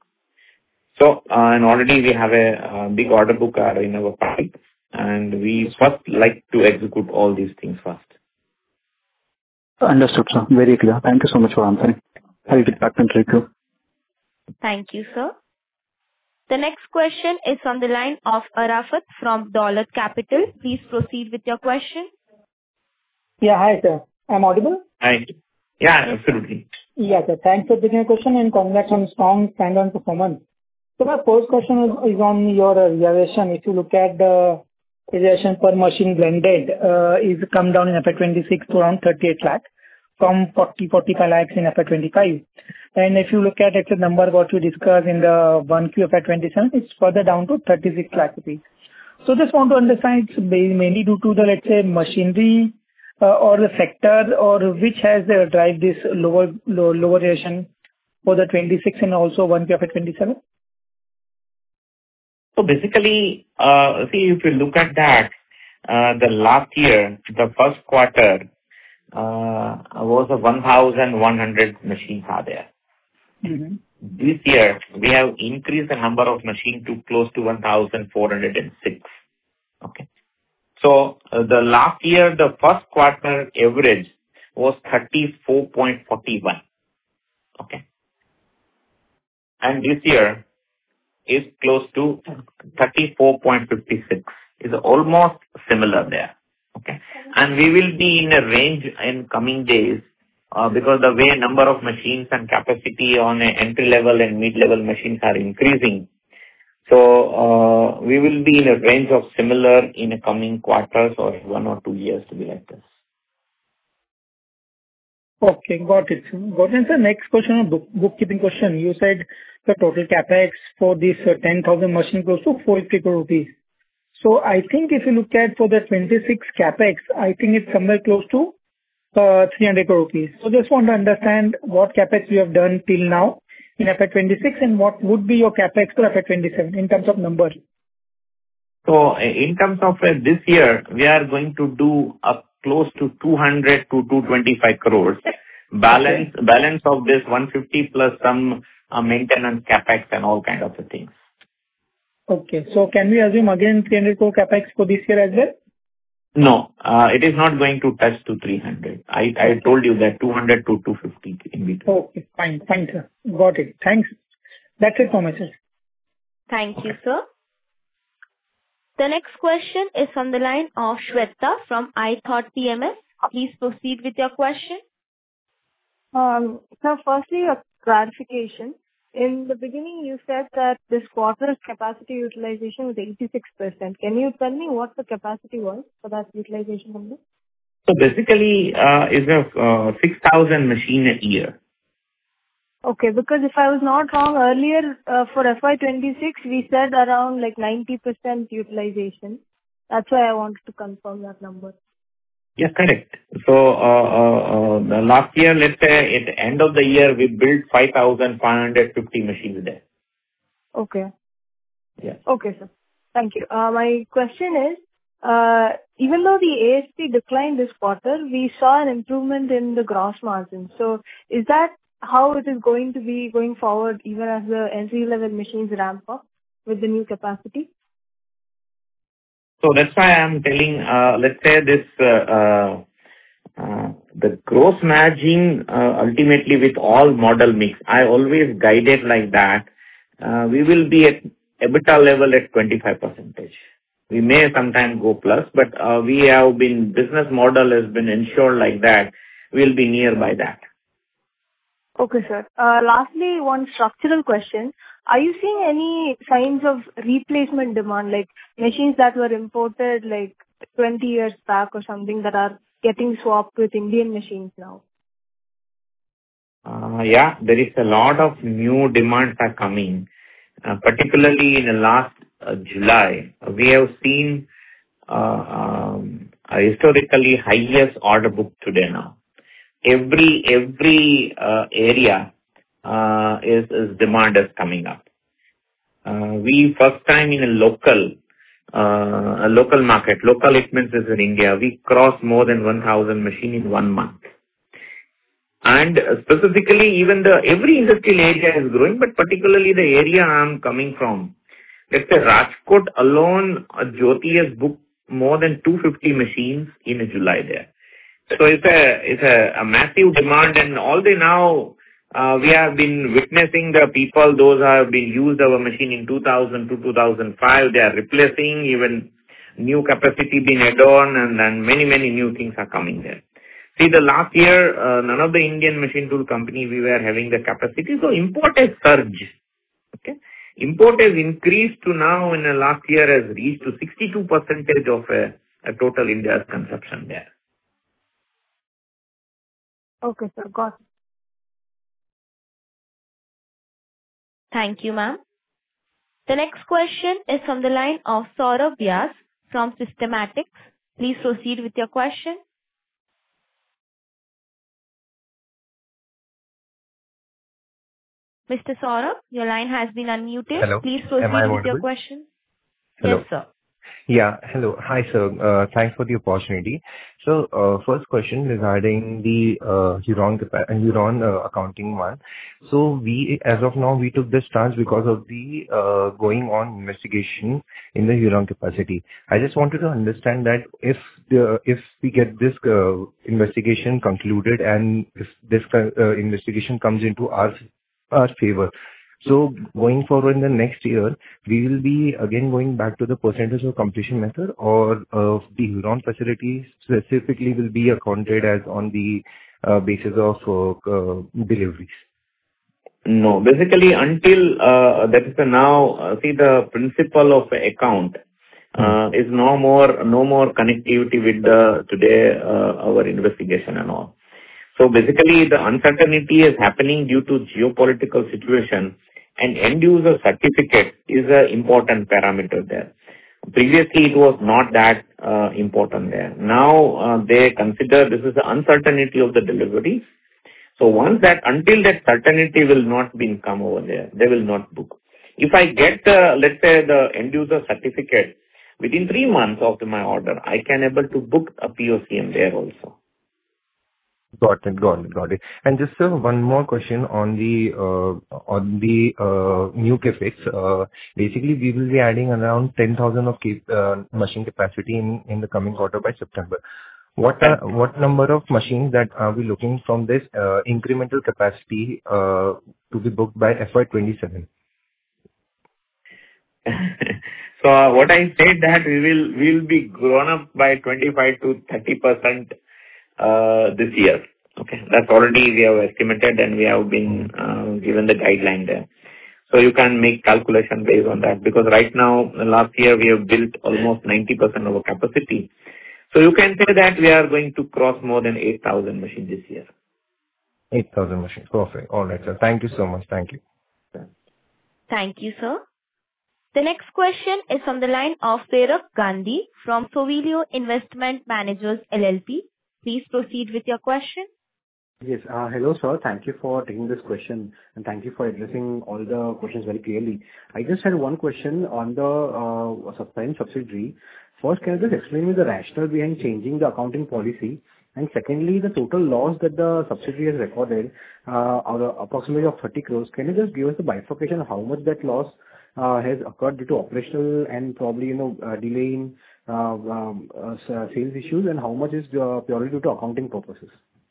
So, uh, and already we have a uh, big order book uh, in our pipe, and we first like to execute all these things first. Understood, sir. Very clear. Thank you so much for answering. I'll get back to you. Thank you, sir. The next question is on the line of Arafat from Dolat Capital. Please proceed with your question. Yeah, hi, sir. I'm audible? Hi. Yeah, absolutely. Yeah, sir. Thanks for taking the question and congrats on strong standalone performance. So my first question is, is on your realization. If you look at the realization per machine blended, uh, is come down in F Y twenty-six to around thirty-eight lakh from forty, forty-five lakhs in F Y twenty-five. And if you look at it's a number what you discussed in the one Q F Y twenty-seven, it's further down to thirty-six lakh rupees. So just want to understand it's mainly due to the, let's say, machinery uh, or the sector or which has uh, drive this lower low, lower realization for the twenty-six and also one Q F Y twenty-seven? So basically, uh, see, if you look at that, uh, the last year, the first quarter uh, was a one thousand one hundred machines are there. Mm-hmm. This year, we have increased the number of machines to close to one thousand four hundred six. Okay. So uh, the last year, the first quarter average was thirty-four point four one. Okay. And this year is close to thirty-four point five six. Is almost similar there. Okay. And we will be in a range in coming days uh, because the way number of machines and capacity on a entry level and mid level machines are increasing. So uh, we will be in a range of similar in a coming quarters or one or two years to be like this. Okay, got it. Got it. Sir, next question, book, bookkeeping question. You said the total capex for this uh, ten thousand machine close to four hundred fifty crore rupees. So I think if you look at for the twenty-six capex, I think it's somewhere close to uh, three hundred crore rupees. So just want to understand what capex you have done till now in F Y twenty-six and what would be your capex for F Y twenty-seven in terms of numbers. So in terms of uh, this year, we are going to do up close to two hundred to two hundred twenty-five crores. Balance okay. balance of this one hundred fifty plus some uh, maintenance capex and all kind of things. Okay. So can we assume again three hundred crore capex for this year as well? No, uh, it is not going to touch to three hundred. I, I okay. told you that two hundred to two hundred fifty in between. Okay, fine, fine, sir. Got it. Thanks. That's it for me, sir. Thank you, sir. The next question is from the line of Shweta from iThought P M S. Please proceed with your question. Um, so firstly, a clarification. In the beginning, you said that this quarter's capacity utilization was eighty-six percent. Can you tell me what the capacity was for that utilization number? So basically, uh, it's a uh, six thousand machine a year. Okay, because if I was not wrong, earlier uh, for F Y twenty-six, we said around like ninety percent utilization. That's why I wanted to confirm that number. Yes, correct. So, uh, uh, uh, the last year, let's say at the end of the year, we built five thousand five hundred fifty machines there. Okay. Yes. Okay, sir. Thank you. Uh, my question is, uh, even though the A S P declined this quarter, we saw an improvement in the gross margin. So, is that how it is going to be going forward, even as the entry-level machines ramp up with the new capacity? So that's why I'm telling, uh, let's say this, uh, uh, uh, the gross margin, uh, ultimately with all model mix, I always guided like that. Uh, we will be at EBITDA level at twenty-five percent. We may sometime go plus, but uh, we have been, business model has been ensured like that. We'll be nearby that. Okay, sir. Uh, lastly, one structural question. Are you seeing any signs of replacement demand, like machines that were imported like twenty years back or something that are getting swapped with Indian machines now? Uh, yeah, there is a lot of new demands are coming. Uh, particularly in the last uh, July, we have seen uh, um, a historically highest order book today now. Every every uh, area uh, is, is demand is coming up. Uh, we first time in a local uh, a local market, local it means is in India, we crossed more than one thousand machine in one month. And specifically, even the every industrial area is growing, but particularly the area I am coming from, let's say Rajkot alone, uh, Jyoti has booked more than two hundred fifty machines in July there. So it's a it's a, a massive demand, and all the now uh, we have been witnessing the people, those who have been used our machine in two thousand to two thousand five, they are replacing, even new capacity being added on, and then many, many new things are coming there. See, the last year, uh, none of the Indian machine tool company, we were having the capacity, so import has surged. Okay. Import has increased to now in the last year has reached to sixty-two percent of a, a total India's consumption there. Okay, sir. Got it. Thank you, ma'am. The next question is from the line of Saurabh Vyas from Systematics. Please proceed with your question. Mister Saurabh, your line has been unmuted. Hello. Please Am I proceed with your audible? question. Hello. Yes, sir. Yeah. Hello. Hi, sir. Uh, Thanks for the opportunity. So, uh, first question regarding the uh, Huron capa- uh, Huron uh, accounting one. So we, as of now, we took this stance because of the uh, going on investigation in the Huron capacity. I just wanted to understand that if the, if we get this uh, investigation concluded and if this uh, investigation comes into our our favor, so going forward in the next year, we will be again going back to the percentage of completion method, or uh, the Huron facility specifically will be accounted as on the uh, basis of uh, uh, deliveries? No, basically until uh, that is the now, uh, see the principle of account uh, is no more, no more connectivity with the today uh, our investigation and all. So basically the uncertainty is happening due to geopolitical situation, and end user certificate is an important parameter there. Previously it was not that uh, important there. Now uh, they consider this is the uncertainty of the delivery. So once that, until that certainty will not be come over there, they will not book. If I get the, let's say the end user certificate within three months of my order, I can able to book a P O C M there also. Got it. Got it. Got it. And just uh, one more question on the uh, on the uh, new CapEx. Uh, Basically, we will be adding around ten thousand of cap- uh, machine capacity in in the coming quarter by September. What are, what number of machines that are we looking from this uh, incremental capacity uh, to be booked by F Y twenty-seven? So uh, what I said that we will we will be grown up by twenty-five to thirty percent uh, this year. Okay, that's already we have estimated and we have been uh, given the guideline there. So you can make calculation based on that, because right now last year we have built almost ninety percent of our capacity. So you can say that we are going to cross more than eight thousand machines this year. eight thousand machines. Perfect. All right, sir. Thank you so much. Thank you. Thank you, sir. The next question is from the line of Prerak Gandhi from Sovilio Investment Managers L L P. Please proceed with your question. Yes. uh, Hello, sir. Thank you for taking this question, and thank you for addressing all the questions very clearly. I just had one question on the uh, parent subsidiary. First, can you just explain me the rationale behind changing the accounting policy? And secondly, the total loss that the subsidiary has recorded, uh, or approximately of thirty crores. Can you just give us a bifurcation of how much that loss uh, has occurred due to operational and probably, you know, uh, delay in uh, um, uh, sales issues, and how much is uh, purely due to accounting purposes?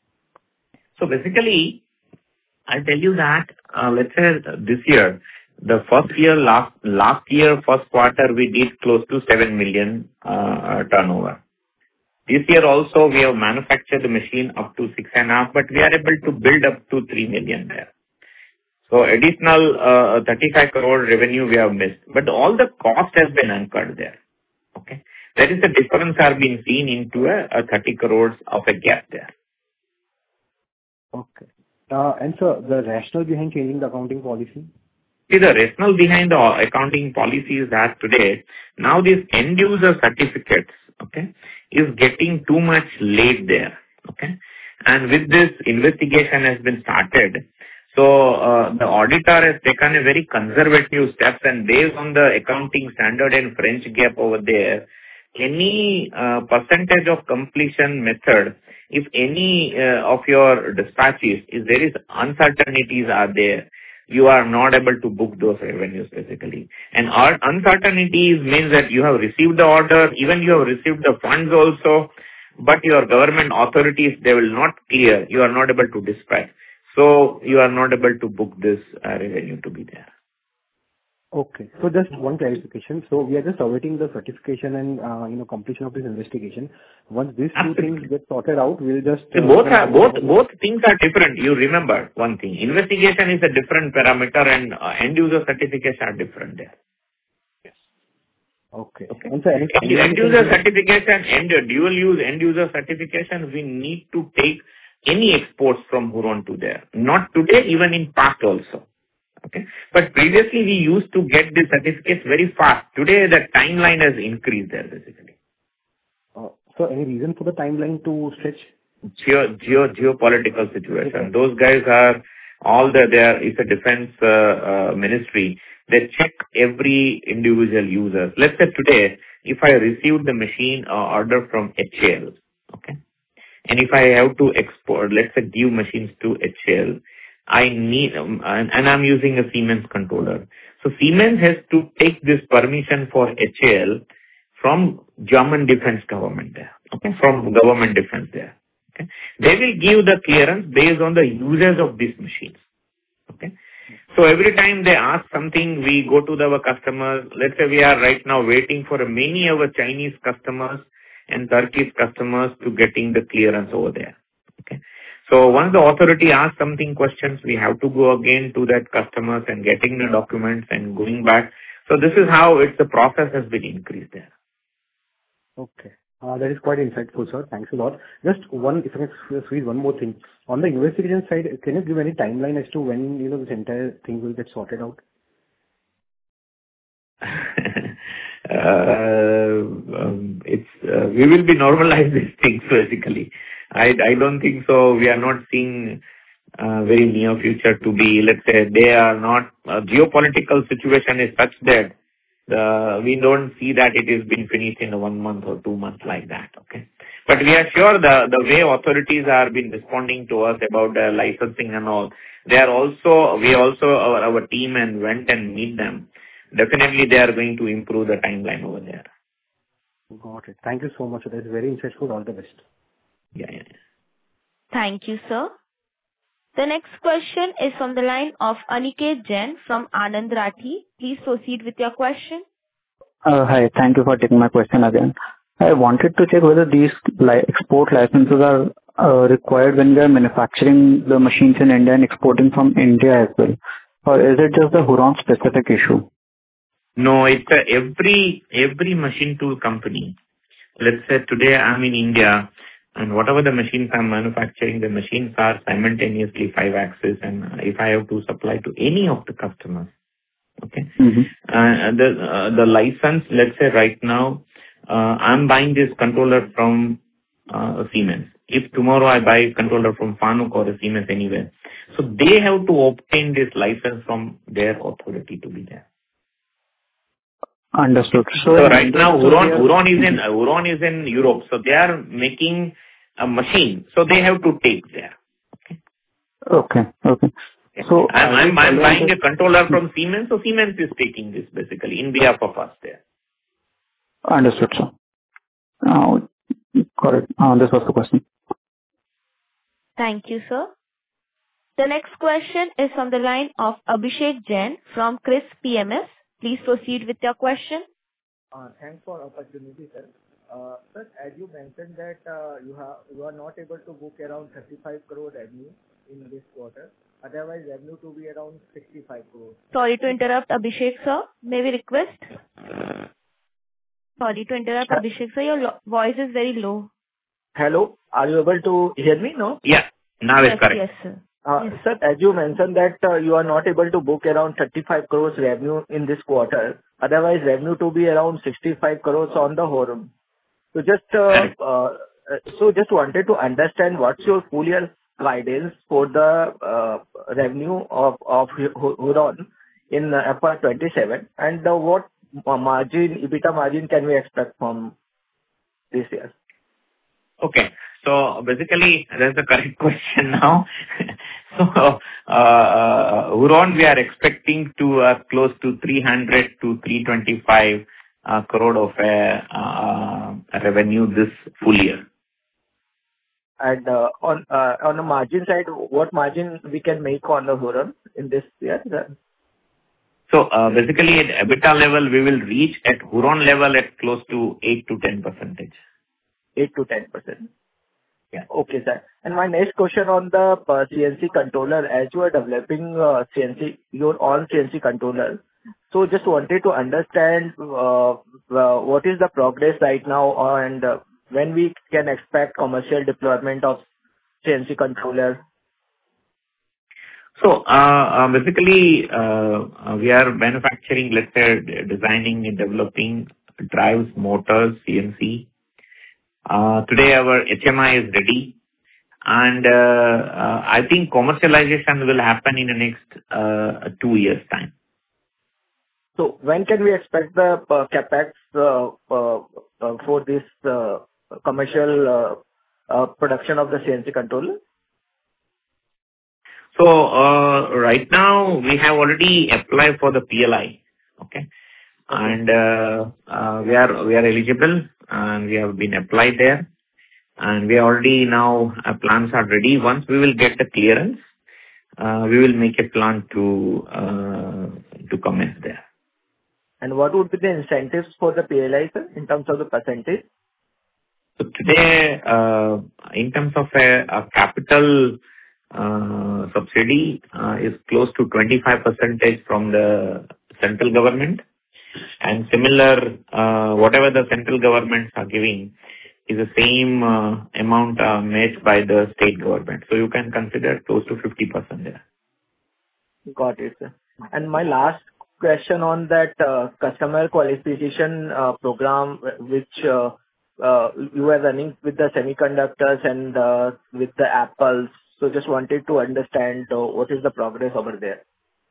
So basically, I'll tell you that, uh, let's say this year, the first year, last last year, first quarter, we did close to seven million uh, turnover. This year also, we have manufactured the machine up to six and a half, but we are able to build up to three million there. So additional uh, thirty-five crore revenue we have missed, but all the cost has been incurred there. Okay, that is the difference are being seen into a, a thirty crores of a gap there. Okay. Uh, and so the rationale behind changing the accounting policy? See, the rationale behind the accounting policy is that today, now these end user certificates, okay, is getting too much late there, okay. And with this, investigation has been started. So, uh, the auditor has taken a very conservative steps, and based on the accounting standard and French gap over there, any uh, percentage of completion method, if any uh, of your dispatches, if there is uncertainties are there, you are not able to book those revenues basically. And our uncertainties means that you have received the order, even you have received the funds also, but your government authorities, they will not clear, you are not able to dispatch. So you are not able to book this uh, revenue to be there. Okay. So just one clarification. So we are just awaiting the certification and, uh, you know, completion of this investigation. Once these two Absolutely. things get sorted out, we'll just... See, uh, both then are come both forward. both things are different. You remember one thing: investigation is a different parameter, and uh, end user certificates are different there. Okay. Okay. And so any End, timeline end you can user give? certification and dual use end user certification, we need to take any exports from Huron to there. Not today, even in past also. Okay. But previously we used to get the certificates very fast. Today the timeline has increased there basically. Uh, So any reason for the timeline to stretch? Geo, geo, geopolitical situation. Okay. Those guys are all the, there is a defense uh, uh, ministry. They check every individual user. Let's say today, if I receive the machine uh, order from H A L, okay, and if I have to export, let's say give machines to H A L, I need, um, and, and I'm using a Siemens controller. So Siemens has to take this permission for H A L from German defense government there, okay, from government defense there. Okay. They will give the clearance based on the usage of these machines. Okay. So every time they ask something, we go to our customers. Let's say we are right now waiting for many of our Chinese customers and Turkish customers to getting the clearance over there. Okay. So once the authority asks something questions, we have to go again to that customers and getting the documents and going back. So this is how it's the process has been increased there. Okay. Uh, That is quite insightful, sir. Thanks a lot. Just one, if I can squeeze one more thing. On the investigation side, can you give any timeline as to when, you know, this entire thing will get sorted out? uh, um, it's uh, we will be normalize these things basically. I I don't think so. We are not seeing uh, very near future to be. Let's say they are not uh, geopolitical situation is such that uh, we don't see that it is been finished in one month or two months like that. Okay, but we are sure the the way authorities are been responding to us about the licensing and all. They are also we also our, our team and went and meet them. Definitely, they are going to improve the timeline over there. Got it. Thank you so much. That is very insightful. All the best. Yeah, yeah, yeah. Thank you, sir. The next question is from the line of Aniket Jain from Anand Rathi. Please proceed with your question. Uh, Hi. Thank you for taking my question again. I wanted to check whether these li- export licenses are uh, required when we are manufacturing the machines in India and exporting from India as well, or is it just the Huron specific issue? No, it's a every every machine tool company. Let's say today I'm in India, and whatever the machines I'm manufacturing, the machines are simultaneously five axis, and if I have to supply to any of the customers, okay, Mm-hmm. uh, the uh, the license. Let's say right now, uh, I'm buying this controller from uh, Siemens. If tomorrow I buy a controller from Fanuc or a Siemens anywhere, so they have to obtain this license from their authority to be there. Understood. So So in right India, now, so Huron we are- Huron is in Huron is in Europe, so they are making a machine, so they have to take there. Okay. Okay. So I'm are I'm, we I'm following buying the- a controller from Siemens, so Siemens is taking this basically in behalf of us there. Understood, sir. Uh, Got it. Uh, This was the question. Thank you, sir. The next question is from the line of Abhishek Jain from Chris P M S. Please proceed with your question. Uh, Thanks for opportunity, sir. Uh, Sir, as you mentioned that uh, you have you are not able to book around thirty-five crore revenue in this quarter. Otherwise, revenue to be around sixty-five crore. Sorry to interrupt, Abhishek, sir. May we request? Sorry to interrupt, Abhishek, sir. Your lo- voice is very low. Hello, are you able to hear me now? Yeah, now Yes, it's correct. yes, sir. Uh, Yes. Sir, as you mentioned that uh, you are not able to book around thirty-five crores revenue in this quarter. Otherwise, revenue to be around sixty-five crores on the Huron. So just uh, Correct. uh, uh, so just wanted to understand what's your full year guidance for the uh, revenue of of Hu- Huron in uh, F Y twenty-seven, and uh, what ma- margin, EBITDA margin can we expect from this year? Okay. So basically, that's the correct question now. So, uh, uh, Huron, we are expecting to uh, close to three hundred to three twenty-five uh, crore of uh, uh, revenue this full year. And uh, on uh, on the margin side, what margin we can make on the Huron in this year? So uh, basically, at EBITDA level, we will reach at Huron level at close to eight to ten percentage. eight to ten percent. Yeah. Okay, sir. And my next question on the uh, C N C controller, as you are developing uh, C N C, your own C N C controller. So just wanted to understand uh, uh, what is the progress right now and uh, when we can expect commercial deployment of C N C controller. So uh, uh, basically, uh, uh, we are manufacturing, let's say, d- designing and developing drives, motors, C N C. Uh, today, our H M I is ready. And uh, uh, I think commercialization will happen in the next uh, two years' time. So when can we expect the uh, capex uh, uh, uh, for this uh, commercial uh, uh, production of the C N C controller? So uh, right now, we have already applied for the P L I. Okay. And uh, uh, we are we are eligible and we have been applied there. And we already now, our plans are ready. Once we will get the clearance, uh, we will make a plan to uh, to commence there. And what would be the incentives for the P L I, sir, in terms of the percentage? So today, uh, in terms of a, a capital uh, subsidy, uh, is close to twenty-five percent from the central government. And similar, uh, whatever the central governments are giving is the same uh, amount uh, made by the state government. So you can consider close to fifty percent there. Got it, sir. And my last question on that uh, customer qualification uh, program, which uh, uh, you are running with the semiconductors and uh, with the Apples. So just wanted to understand uh, what is the progress over there.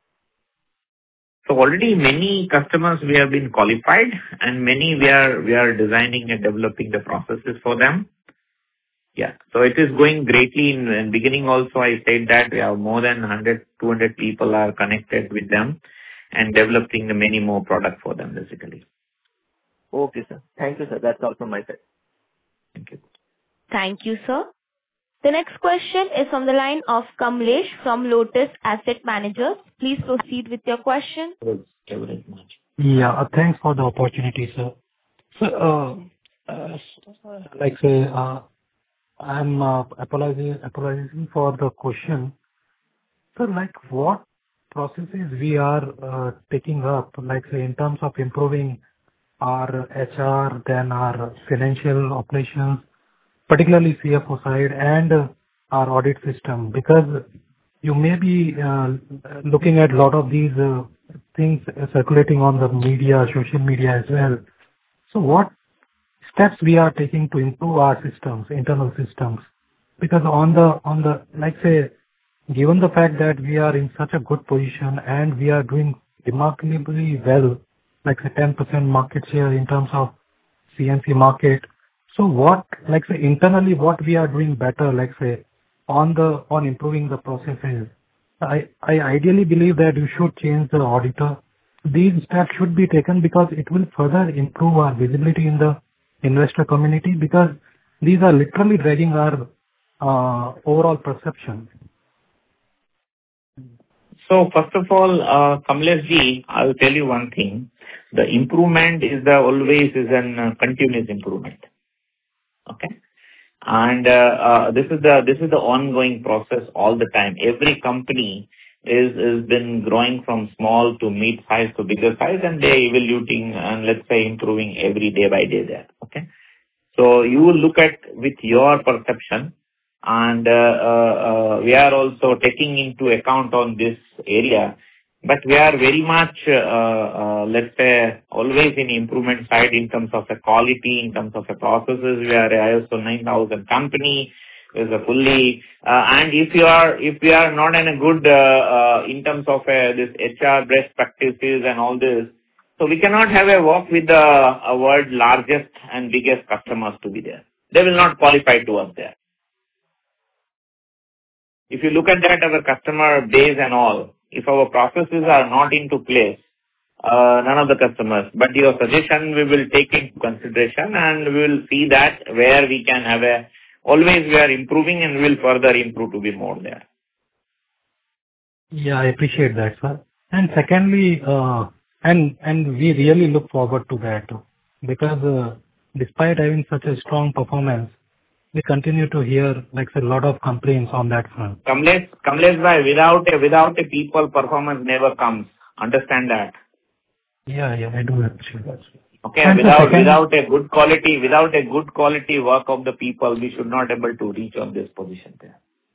So already many customers we have been qualified, and many we are we are designing and developing the processes for them. Yeah. So it is going greatly. In the beginning also I said that we have more than one hundred, two hundred people are connected with them and developing the many more products for them basically. Okay, sir. Thank you, sir. That's all from my side. Thank you. Thank you, sir. The next question is from the line of Kamlesh from Lotus Asset Managers. Please proceed with your question. Yeah, uh, thanks for the opportunity, sir. So, uh, uh, like say, uh, I'm uh, apologizing, apologizing for the question. So, like, what processes we are uh, taking up, like say, in terms of improving our H R, then our financial operations, particularly C F O side and uh, our audit system, because you may be uh, looking at a lot of these uh, things circulating on the media, social media as well. So what steps we are taking to improve our systems, internal systems? Because on the, on the, like say, given the fact that we are in such a good position and we are doing remarkably well, like say ten percent market share in terms of C N C market. So what, like say, internally, what we are doing better, like say, on the, on improving the processes? I, I ideally believe that you should change the auditor. These steps should be taken because it will further improve our visibility in the investor community, because these are literally dragging our uh, overall perception. So first of all, uh, Kamlesh ji, I will tell you one thing. The improvement is the always is an uh, continuous improvement. Okay. And uh, uh, this is the this is the ongoing process all the time. Every company is is been growing from small to mid size to bigger size, and they evaluating and let's say improving every day by day there. Okay. So you will look at with your perception, and uh, uh, uh, we are also taking into account on this area. But we are very much, uh, uh, let's say, always in improvement side in terms of the quality, in terms of the processes. We are a I S O nine thousand company. Is a fully, uh, and if you are, if we are not in a good, uh, uh, in terms of uh, this H R best practices and all this, so we cannot have a work with the uh, world largest and biggest customers to be there. They will not qualify to us there. If you look at that, our customer base and all, if our processes are not into place, uh, none of the customers, but your suggestion we will take into consideration and we will see that where we can have a always we are improving and will further improve to be more there. Yeah, I appreciate that, sir. And secondly, uh, and and we really look forward to that because uh, despite having such a strong performance, we continue to hear like a lot of complaints on that front. Kamlesh, Kamlesh bhai, without a without a people, performance never comes. Understand that. Yeah, yeah, I do appreciate that. Okay, And without second, without a good quality, without a good quality work of the people, we should not able to reach on this position there.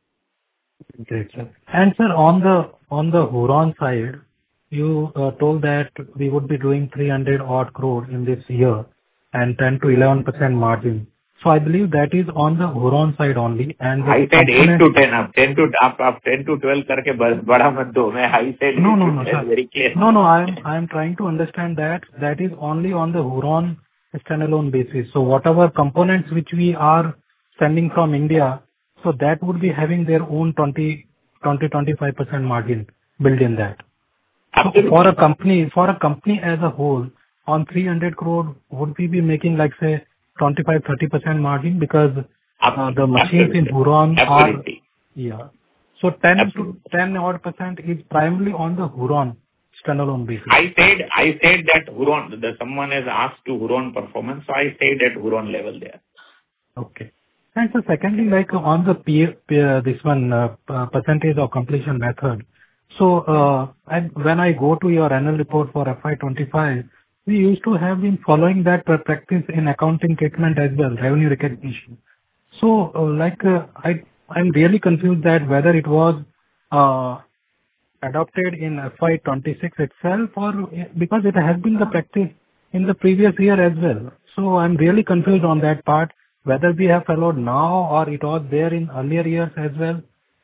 Great, sir. And sir, on the on the Huron side, you uh, told that we would be doing three hundred odd crore in this year and ten to eleven percent margin. So I believe that is on the Huron side only. And the I said eight component- to ten up, ten to up, up ten to twelve करके बड़ा मत दो. मैं I said No, eight no, to no, ten, sir. very clear. No, no, I'm I'm trying to understand that that is only on the Huron standalone basis. So whatever components which we are sending from India, so that would be having their own twenty, twenty-five percent margin built in that. So for a company, for a company as a whole, on three hundred crore, would we be making like say twenty-five, thirty percent margin because uh, the machines in Huron are, Absolutely. yeah. So ten Absolutely. to ten odd percent is primarily on the Huron standalone basis. I said I said that Huron, the someone has asked to Huron performance, so I said at Huron level there. Okay. And so secondly, like on the P, P, uh, this one uh, uh, percentage of completion method. So uh, I, when I go to your annual report for F Y twenty-five, we used to have been following that uh, practice in accounting treatment as well, revenue recognition. So uh, like uh, I I'm really confused that whether it was uh, adopted in F Y twenty-six itself or because it has been the practice in the previous year as well. So I'm really confused on that part, whether we have followed now or it was there in earlier years as well.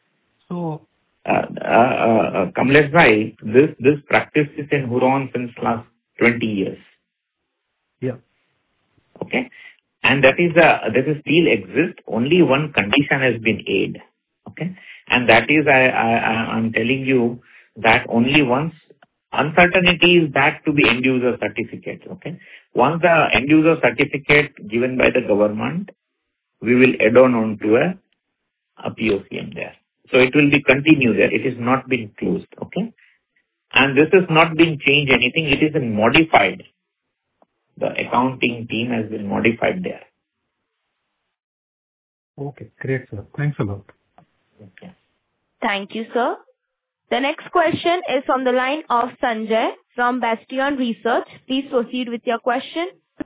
So, Uh, uh, uh, Kamlesh bhai, this this practice is in Huron since last twenty years. yeah. Okay, and that is uh, that is still exists. Only one condition has been added. Okay, and that is I I I'm telling you that only once uncertainty is back to the end user certificate. Okay, once the end user certificate given by the government, we will add on onto a a P O C M there. So it will be continued there. It is not been closed. Okay, and this is not been changed anything. It is been modified. The accounting team has been modified there. Okay, great, sir. Thanks a lot. Okay. Thank you, sir. The next question is on the line of Sanjay from Bastion Research. Please proceed with your question.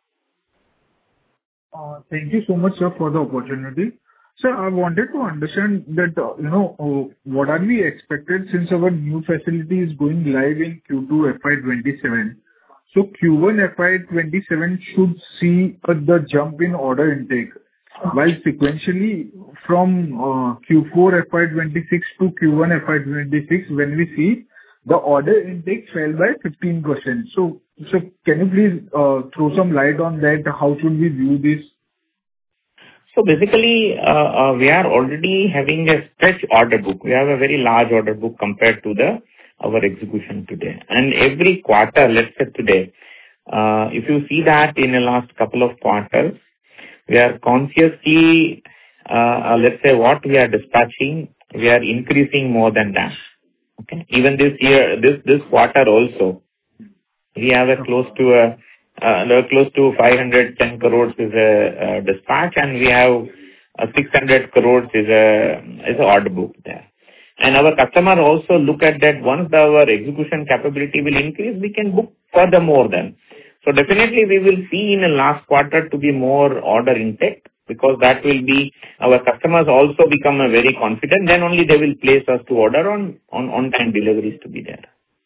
Uh, Thank you so much, sir, for the opportunity. Sir, I wanted to understand that, uh, you know, uh, what are we expected since our new facility is going live in Q two F Y twenty-seven. So Q one F Y twenty-seven should see uh, the jump in order intake, while sequentially from uh, Q four F Y twenty-six to Q one F Y twenty-six, when we see the order intake fell by fifteen percent. So, so can you please uh, throw some light on that? How should we view this? So basically, uh, uh, we are already having a stretch order book. We have a very large order book compared to the our execution today. And every quarter, let's say today, uh, if you see that in the last couple of quarters, we are consciously, uh, uh, let's say what we are dispatching, we are increasing more than that. Okay. Even this year, this this quarter also, we have a close to a uh, close to five hundred ten crores is a, a dispatch, and we have uh, six hundred crores is a is a order book there. And our customer also look at that once our execution capability will increase, we can book furthermore then. So definitely we will see in the last quarter to be more order intake, because that will be our customers also become a very confident. Then only they will place us to order on on on time deliveries to be there.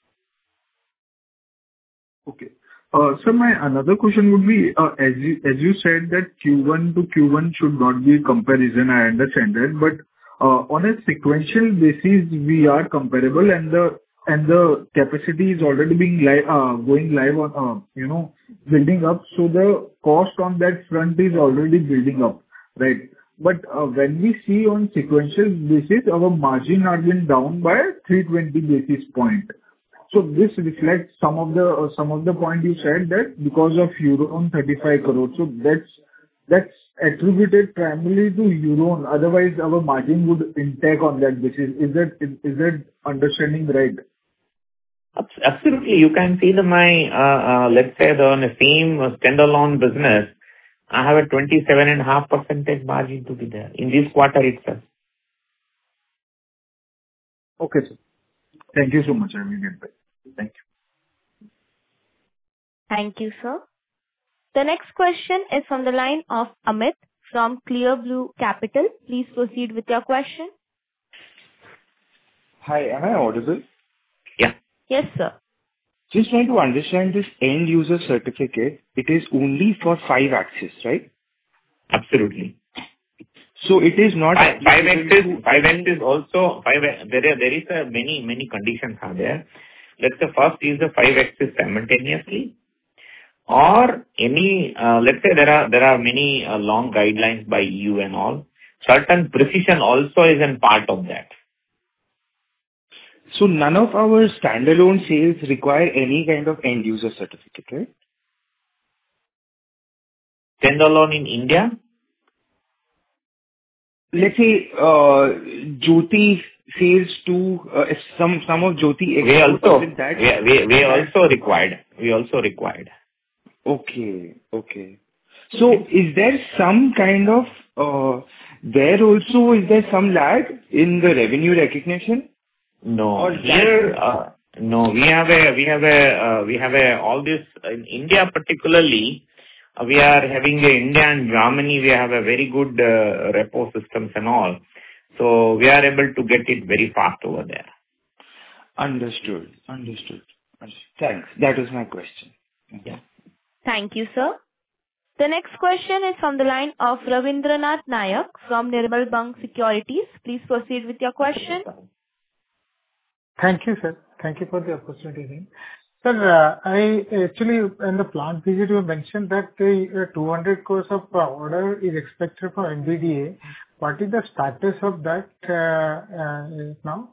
Okay. Uh, So my another question would be, uh, as you, as you said that Q one to Q one should not be a comparison, I understand that, but uh, on a sequential basis, we are comparable, and the and the capacity is already being live, uh, going live on, uh, you know, building up. So the cost on that front is already building up, right? But uh, when we see on sequential basis, our margin are been down by three hundred twenty basis point. So this reflects some of the uh, some of the point you said that because of Huron thirty-five crore. So that's that's attributed primarily to Huron. Otherwise, our margin would intact on that basis. Is that is is that understanding right? Abs- Absolutely. You can see the my, uh, uh, let's say the on the same standalone business, I have a twenty-seven point five percentage margin to be there in this quarter itself. Okay, sir. Thank you so much. I will get back. Thank you. Thank you, sir. The next question is from the line of Amit from Clear Blue Capital. Please proceed with your question. Hi, am I audible? Yeah. Yes, sir. Just trying to understand this end user certificate. It is only for five axis, right? Absolutely. So it is not Five five applicable axis, to five any- axis also, five, there are, there is a many, many conditions are there. Let's say first is the five axis simultaneously, or any, uh, let's say there are, there are many uh, long guidelines by E U and all. Certain precision also is a part of that. So none of our standalone sales require any kind of end user certificate, right? Standalone in India? Let's say, uh, Jyoti sales to, uh, some, some of Jyoti We exports also, in that. we, we, we also required, we also required. Okay, okay. So is there some kind of, uh, there also, is there some lag in the revenue recognition? No, Or here, that- uh, no, we have a, we have a, uh, we have a, all this, in India particularly, uh, we are having a India and Germany, we have a very good uh, repo systems and all. So we are able to get it very fast over there. Understood, understood. Understood. Thanks. That was my question. Yeah. Thank you, sir. The next question is from the line of Ravindranath Nayak from Nirmal Bang Securities. Please proceed with your question. Thank you, sir. Thank you for the opportunity again. Sir, uh, I actually, in the plant visit, you mentioned that the uh, two hundred crores of uh, order is expected for M B D A. What is the status of that uh, uh, now?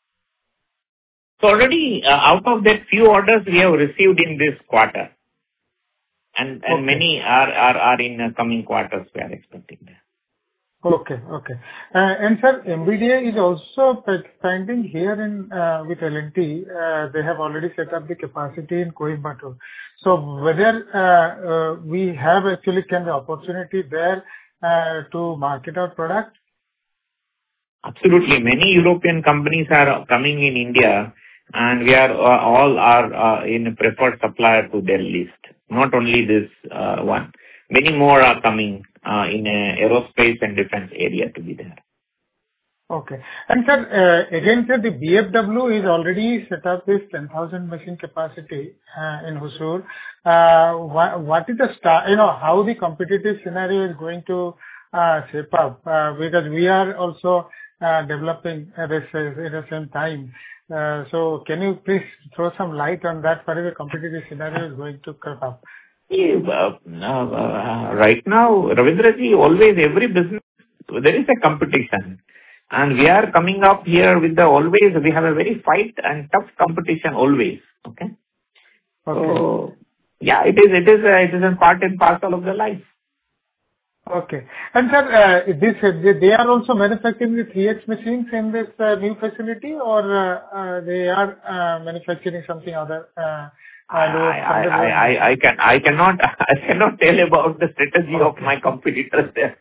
So already, uh, out of that few orders we have received in this quarter, and, and Okay. many are, are, are in uh, coming quarters we are expecting that. Okay, okay. Uh, and sir, M B D A is also expanding here in uh, with L and T. Uh, they have already set up the capacity in Coimbatore. So whether uh, uh, we have actually can the opportunity there uh, to market our product? Absolutely. Many European companies are coming in India, and we are uh, all are uh, in a preferred supplier to their list. Not only this uh, one. Many more are coming uh, in a aerospace and defense area to be there. Okay. And sir, uh, again, sir, the B F W is already set up with ten thousand machine capacity uh, in Hosur. Uh, what, what is the star, you know, how the competitive scenario is going to uh, shape up? Uh, because we are also uh, developing at the, sa- at the same time. Uh, so can you please throw some light on that? What is the competitive scenario is going to come up? See, uh, uh, right now, Ravindraji, always every business, there is a competition. And we are coming up here with the always, we have a very fight and tough competition always. Okay. Okay. So, yeah, it is, it is, a, it is a part and parcel of the life. Okay. And sir, uh, this, uh, they are also manufacturing the three X machines in this uh, new facility, or uh, uh, they are uh, manufacturing something other? Uh, I, I, I, I, I can, I cannot, I cannot tell about the strategy Okay. of my competitors there.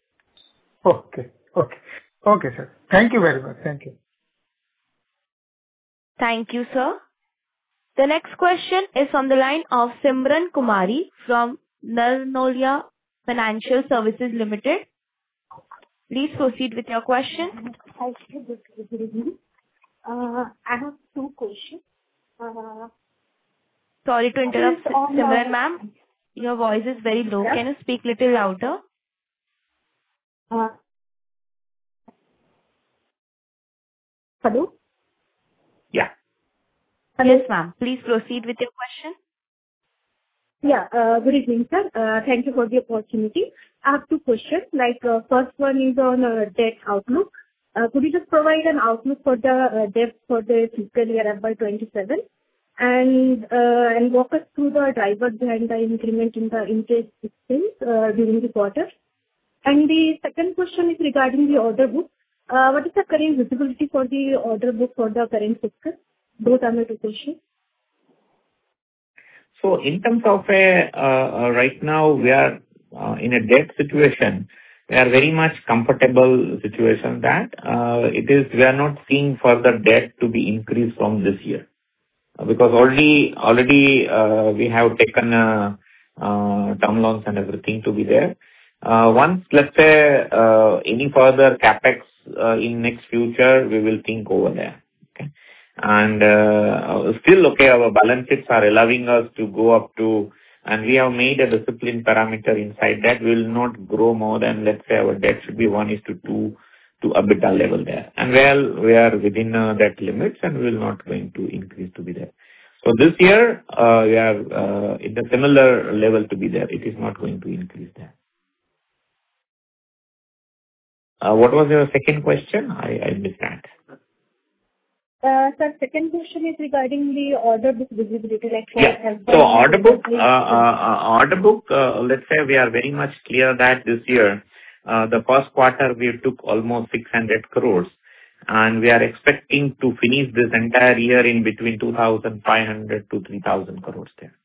Okay. Okay. Okay, sir. Thank you very much. Thank you. Thank you, sir. The next question is from the line of Simran Kumari from Narnolia Financial Services Limited. Please proceed with your question. Hi, sir. Good good evening. Uh, I have two questions. Uh, Sorry to interrupt, First on, Simran uh, ma'am. Your voice is very low. Yeah. Can you speak little louder? uh, Hello? Yeah. Yes, ma'am. Please proceed with your question. Yeah. uh, Good evening, sir. Uh, Thank you for the opportunity. I have two questions. Like, uh, first one is on uh, debt outlook. Uh, Could you just provide an outlook for the uh, debt for the fiscal year F Y twenty-seven? and uh, and walk us through the drivers behind the increment in the interest expense uh, during the quarter. And the second question is regarding the order book. Uh, What is the current visibility for the order book for the current fiscal? Those are my two questions. So in terms of a, uh, uh, right now we are uh, in a debt situation. We are very much comfortable situation that uh, it is, we are not seeing further debt to be increased from this year. Uh, Because already already uh, we have taken uh, uh, term loans and everything to be there. Uh, Once, let's say, uh, any further CapEx uh, in next future, we will think over there. Okay. And uh, still, okay, our balance sheets are allowing us to go up to, and we have made a discipline parameter inside that. We will not grow more than, let's say, our debt should be one is to two to EBITDA level there. And well, we are within uh, that limits, and we will not going to increase to be there. So this year, uh, we are uh, in the similar level to be there. It is not going to increase there. Uh, What was your second question? I I missed that. Uh, Sir, second question is regarding the order book visibility, like for Yeah. F Y So order book, uh, twenty-five. uh, uh, order book. Uh, let's say we are very much clear that this year, uh, the first quarter we took almost six hundred crores, and we are expecting to finish this entire year in between two thousand five hundred to three thousand crores there.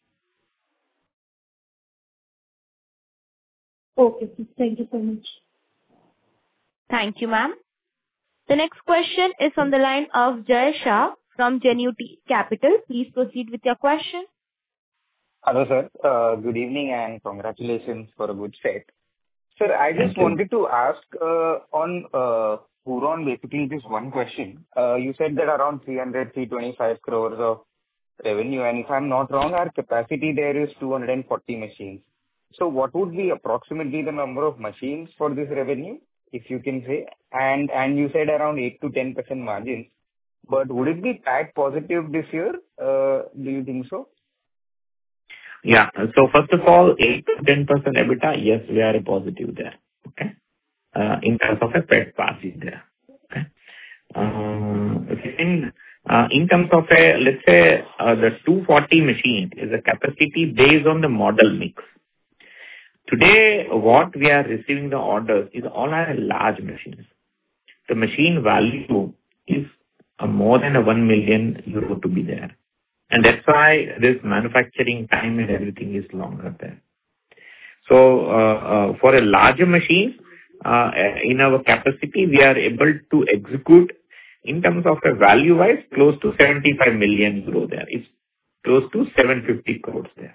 Okay, sir. Thank you so much. Thank you, ma'am. The next question is on the line of Jay Shah from Genuity Capital. Please proceed with your question. Hello, sir. Uh, Good evening and congratulations for a good set. Sir, I just Thank you. wanted to ask uh, on uh, Huron, basically just one question. Uh, You said that around three hundred, three twenty-five crores of revenue, and if I'm not wrong, our capacity there is two hundred forty machines. So what would be approximately the number of machines for this revenue, if you can say? And and you said around eight to ten percent margins, but would it be PAT positive this year? Uh, Do you think so? Yeah. So first of all, eight to ten percent EBITDA, yes, we are positive there. Okay. Uh, in terms of a P A T passing there. Okay. Uh, second, uh, in terms of a, let's say, uh, the two forty machine is a capacity based on the model mix. Today, what we are receiving the orders is all are large machines. The machine value is uh, more than a one million euro to be there. And that's why this manufacturing time and everything is longer there. So, uh, uh, for a larger machine, uh, in our capacity, we are able to execute in terms of a value-wise close to seventy-five million euro there. It's close to seven hundred fifty crores there.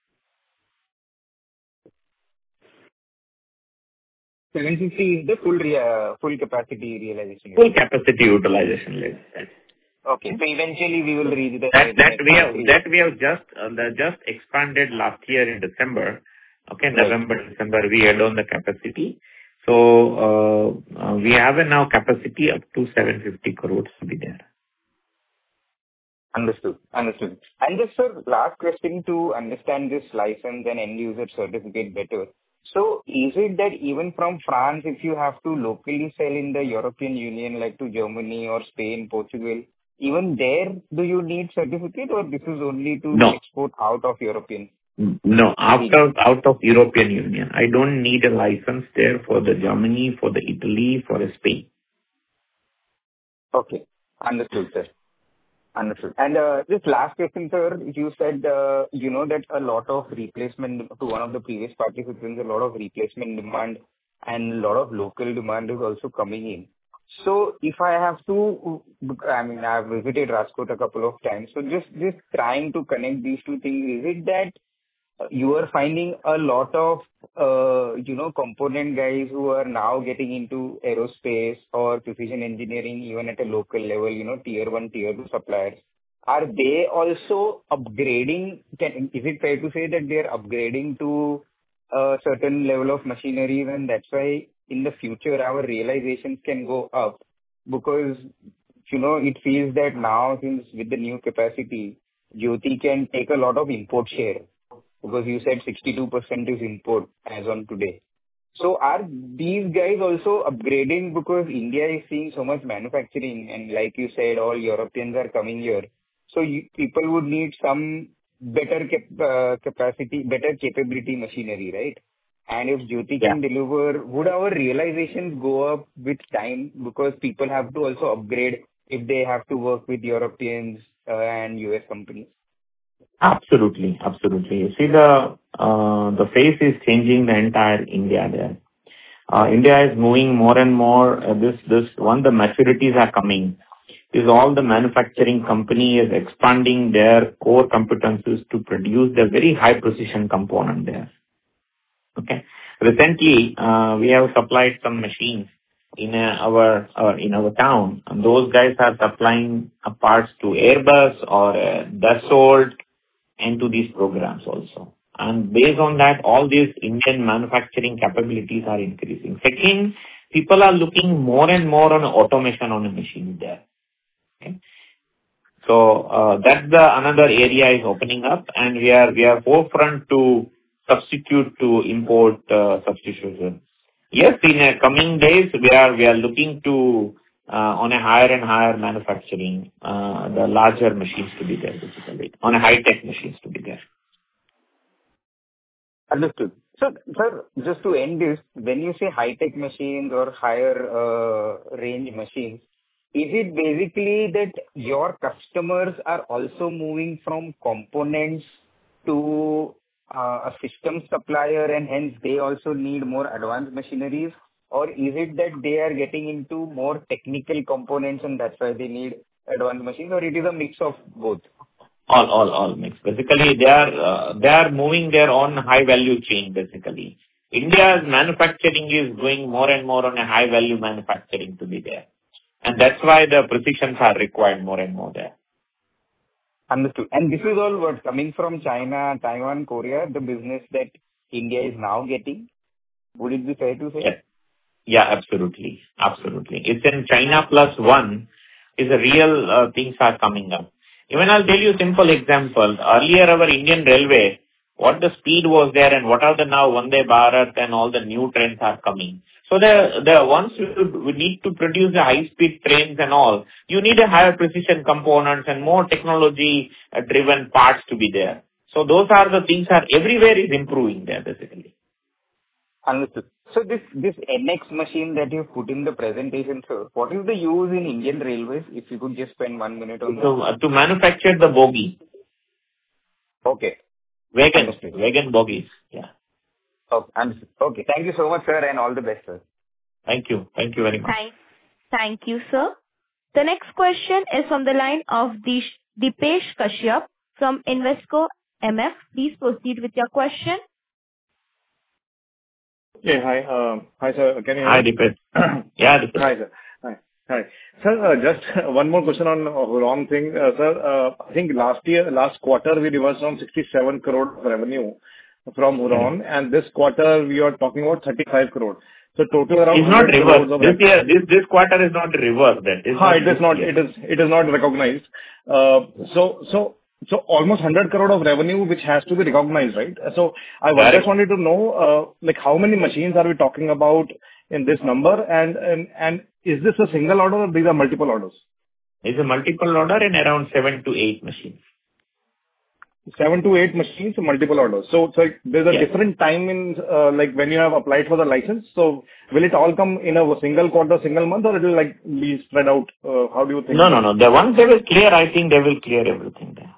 seven fifty is the full rea- full capacity realization. Full capacity utilization level. Okay. So eventually we will reach the That that next we have three. that we have just uh, the just expanded last year in December. Okay, Right. November, December, we add on the capacity. So, uh, uh, we have a now capacity up to seven hundred fifty crores to be there. Understood. Understood. And just, sir, last question to understand this license and end user certificate better. So is it that even from France, if you have to locally sell in the European Union, like to Germany or Spain, Portugal, even there, do you need certificate, or this is only to No. export out of European? No, out of, out of European Union. I don't need a license there for the Germany, for the Italy, for the Spain. Okay. Understood, sir. Understood. And uh, this last question, sir, you said, uh, you know, that a lot of replacement, to one of the previous participants, a lot of replacement demand and a lot of local demand is also coming in. So if I have to, I mean, I've visited Rajkot a couple of times, so just, just trying to connect these two things, is it that you are finding a lot of, uh, you know, component guys who are now getting into aerospace or precision engineering, even at a local level, you know, tier one, tier two suppliers? Are they also upgrading? Can, is it fair to say that they're upgrading to a certain level of machinery, and that's why in the future our realizations can go up? Because, you know, it feels that now, since with the new capacity, Jyoti can take a lot of import share. Because you said sixty-two percent is import as on today. So are these guys also upgrading because India is seeing so much manufacturing, and like you said, all Europeans are coming here. So you, people would need some better cap, uh, capacity, better capability machinery, right? And if Jyoti Yeah. can deliver, would our realizations go up with time because people have to also upgrade if they have to work with Europeans uh, and U S companies? Absolutely. Absolutely. You see, the uh, the face is changing the entire India there. Uh, India is moving more and more. Uh, this this one, the maturities are coming. Is all the manufacturing company is expanding their core competencies to produce the very high precision component there. Okay. Recently, uh, we have supplied some machines in uh, our uh, in our town, and those guys are supplying uh, parts to Airbus or uh, Dassault and to these programs also. And based on that, all these Indian manufacturing capabilities are increasing. Second, people are looking more and more on automation on a machine there. Okay. So uh, that's the another area is opening up, and we are we are forefront to substitute to import uh, substitution. Yes, in uh, coming days we are we are looking to uh, on a higher and higher manufacturing, uh, the larger machines to be there basically, on a high tech machines to be there. Understood. So, sir, just to end this, when you say high-tech machines or higher uh, range machines, is it basically that your customers are also moving from components to uh, a system supplier and hence they also need more advanced machineries? Or is it that they are getting into more technical components and that's why they need advanced machines, or it is a mix of both? All, all, all mixed. Basically, they are uh, they are moving their own high value chain. Basically, India's manufacturing is going more and more on a high value manufacturing to be there, and that's why the precisions are required more and more there. Understood. And this is all what coming from China, Taiwan, Korea, the business that India is now getting. Would it be fair to say? Yeah, yeah, absolutely, absolutely. It's in China plus one is a real uh, things are coming up. Even I'll tell you a simple example. Earlier, our Indian Railway, what the speed was there and what are the now Vande Bharat and all the new trains are coming. So the the once we, we need to produce the high-speed trains and all, you need a higher precision components and more technology-driven parts to be there. So those are the things are everywhere is improving there basically. Understood. So this this N X machine that you put in the presentation, sir, what is the use in Indian Railways? If you could just spend one minute on So, that. uh, to manufacture the bogie. Okay. Wagon, Understood. wagon bogies. Yeah. Okay. Understood. Okay. Thank you so much, sir, and all the best, sir. Thank you. Thank you very much. Thank, thank you, sir. The next question is from the line of Dish, Dipesh Kashyap from Invesco M F. Please proceed with your question. Yeah, hi. uh, Hi, sir. Can you hear Hi, me? Dipesh. Yeah, Dipesh. Hi, sir. Hi. Hi. Sir, uh, just one more question on uh, Huron thing. Uh, Sir, uh, I think last year, last quarter, we reversed around sixty-seven crore of revenue from Huron, and this quarter we are talking about thirty-five crore. So total around It's not one hundred crores reversed. of This revenue. year, this this quarter is not reversed. That is Ha, not it is this not, year. it is, it is not recognized. Uh, So, so, so almost one hundred crore of revenue, which has to be recognized, right? So I was Correct. just wanted to know, uh, like, how many machines are we talking about in this number? And, and, and is this a single order or these are multiple orders? It's a multiple order and around seven to eight machines. Seven to eight machines, multiple orders. So, so there's a Yes. different time in, uh, like, when you have applied for the license. So will it all come in a single quarter, single month, or it will, like, be spread out? Uh, How do you think? No, no, no. The once they will clear, I think they will clear everything there.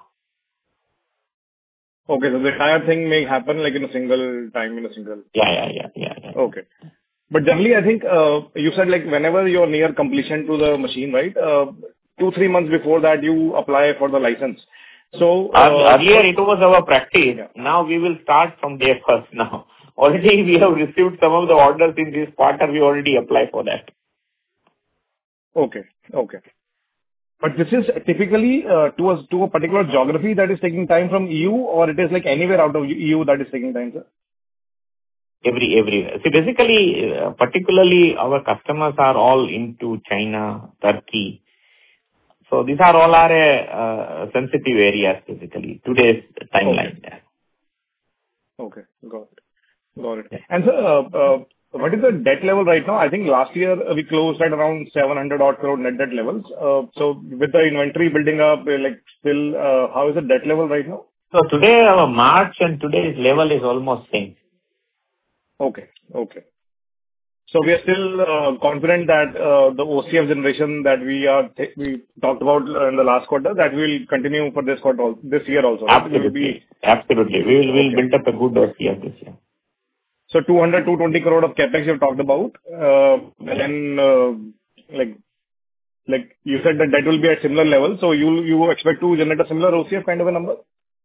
Okay, so the entire thing may happen, like, in a single time, in a single... Yeah, yeah, yeah, yeah, yeah. Okay. But generally, I think, uh, you said, like, whenever you're near completion to the machine, right? Uh, two, three months before that, you apply for the license. So, uh, Ear- Earlier it was our practice. Yeah. Now we will start from day first now. Already we have received some of the orders in this quarter. We already apply for that. Okay. Okay. But this is typically uh, to a to a particular geography that is taking time from E U, or it is like anywhere out of E U that is taking time, sir? Every, everywhere. See, basically, uh, particularly our customers are all into China, Turkey. So these are all our uh, sensitive areas basically. Today's timeline there. Okay. Got it. Got it. And sir, uh, uh, what is the debt level right now? I think last year uh, we closed at around seven hundred odd crore net debt levels. Uh, So with the inventory building up, uh, like still, uh, how is the debt level right now? So today, our March and today's level is almost same. Okay. Okay. So we are still uh, confident that uh, the O C F generation that we are we talked about uh, in the last quarter, that will continue for this quarter, al- this year also, right? Will Absolutely. be... Absolutely. We will we'll Okay. build up a good O C F this year. So two hundred to two hundred twenty crore of CapEx you've talked about. Uh, And then, uh, like, like you said that that will be at similar level, so you you expect to generate a similar O C F kind of a number?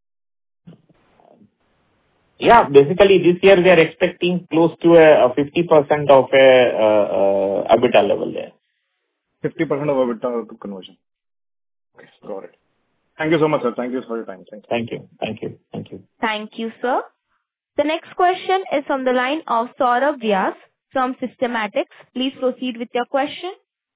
Yeah, basically this year we are expecting close to a a fifty percent of a uh, uh, EBITDA level there. fifty percent of EBITDA to conversion. Okay, got it. Thank you so much, sir. Thank you for your time. Thank you. Thank you. Thank you. Thank you. Thank you, sir. The next question is from the line of Saurabh Vyas from Systematics. Please proceed with your question.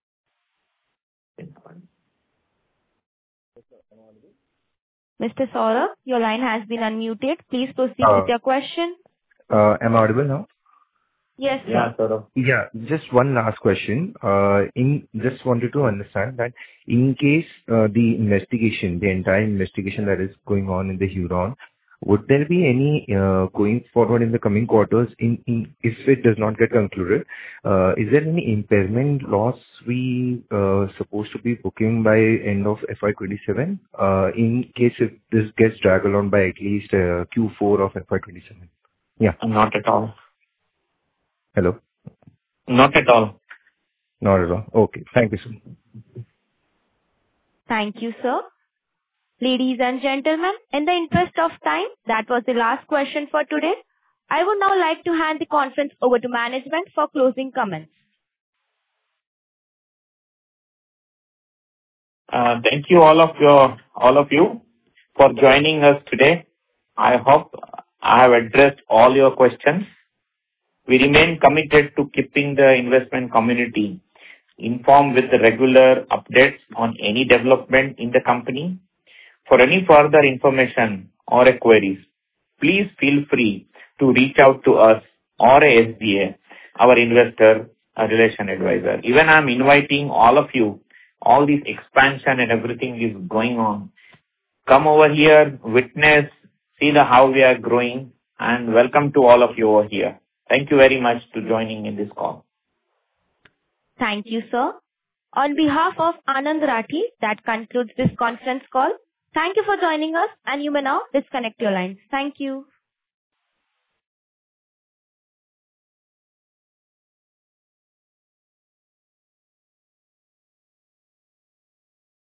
Mister Saurabh, your line has been unmuted. Please proceed Uh, with your question. uh, Am I audible now? Yes, sir. Yeah, Saurabh. Yeah, just one last question. Uh, in Just wanted to understand that in case uh, the investigation, the entire investigation that is going on in the Huron, would there be any uh, going forward in the coming quarters, in in if it does not get concluded, uh, is there any impairment loss we uh, supposed to be booking by end of F Y twenty-seven, uh, in case if this gets dragged along by at least uh, Q four of F Y twenty-seven? Yeah. Not at all. Hello? Not at all. Not at all. Okay. Thank you, sir. Thank you, sir. Ladies and gentlemen, in the interest of time, that was the last question for today. I would now like to hand the conference over to management for closing comments. Uh, Thank you all of your all of you for joining us today. I hope I have addressed all your questions. We remain committed to keeping the investment community informed with the regular updates on any development in the company. For any further information or queries, please feel free to reach out to us or S G A, our investor uh, relation advisor. Even I'm inviting all of you, all this expansion and everything is going on. Come over here, witness, see the how we are growing, and welcome to all of you over here. Thank you very much to joining in this call. Thank you, sir. On behalf of Anand Rathi, that concludes this conference call. Thank you for joining us, and you may now disconnect your lines. Thank you.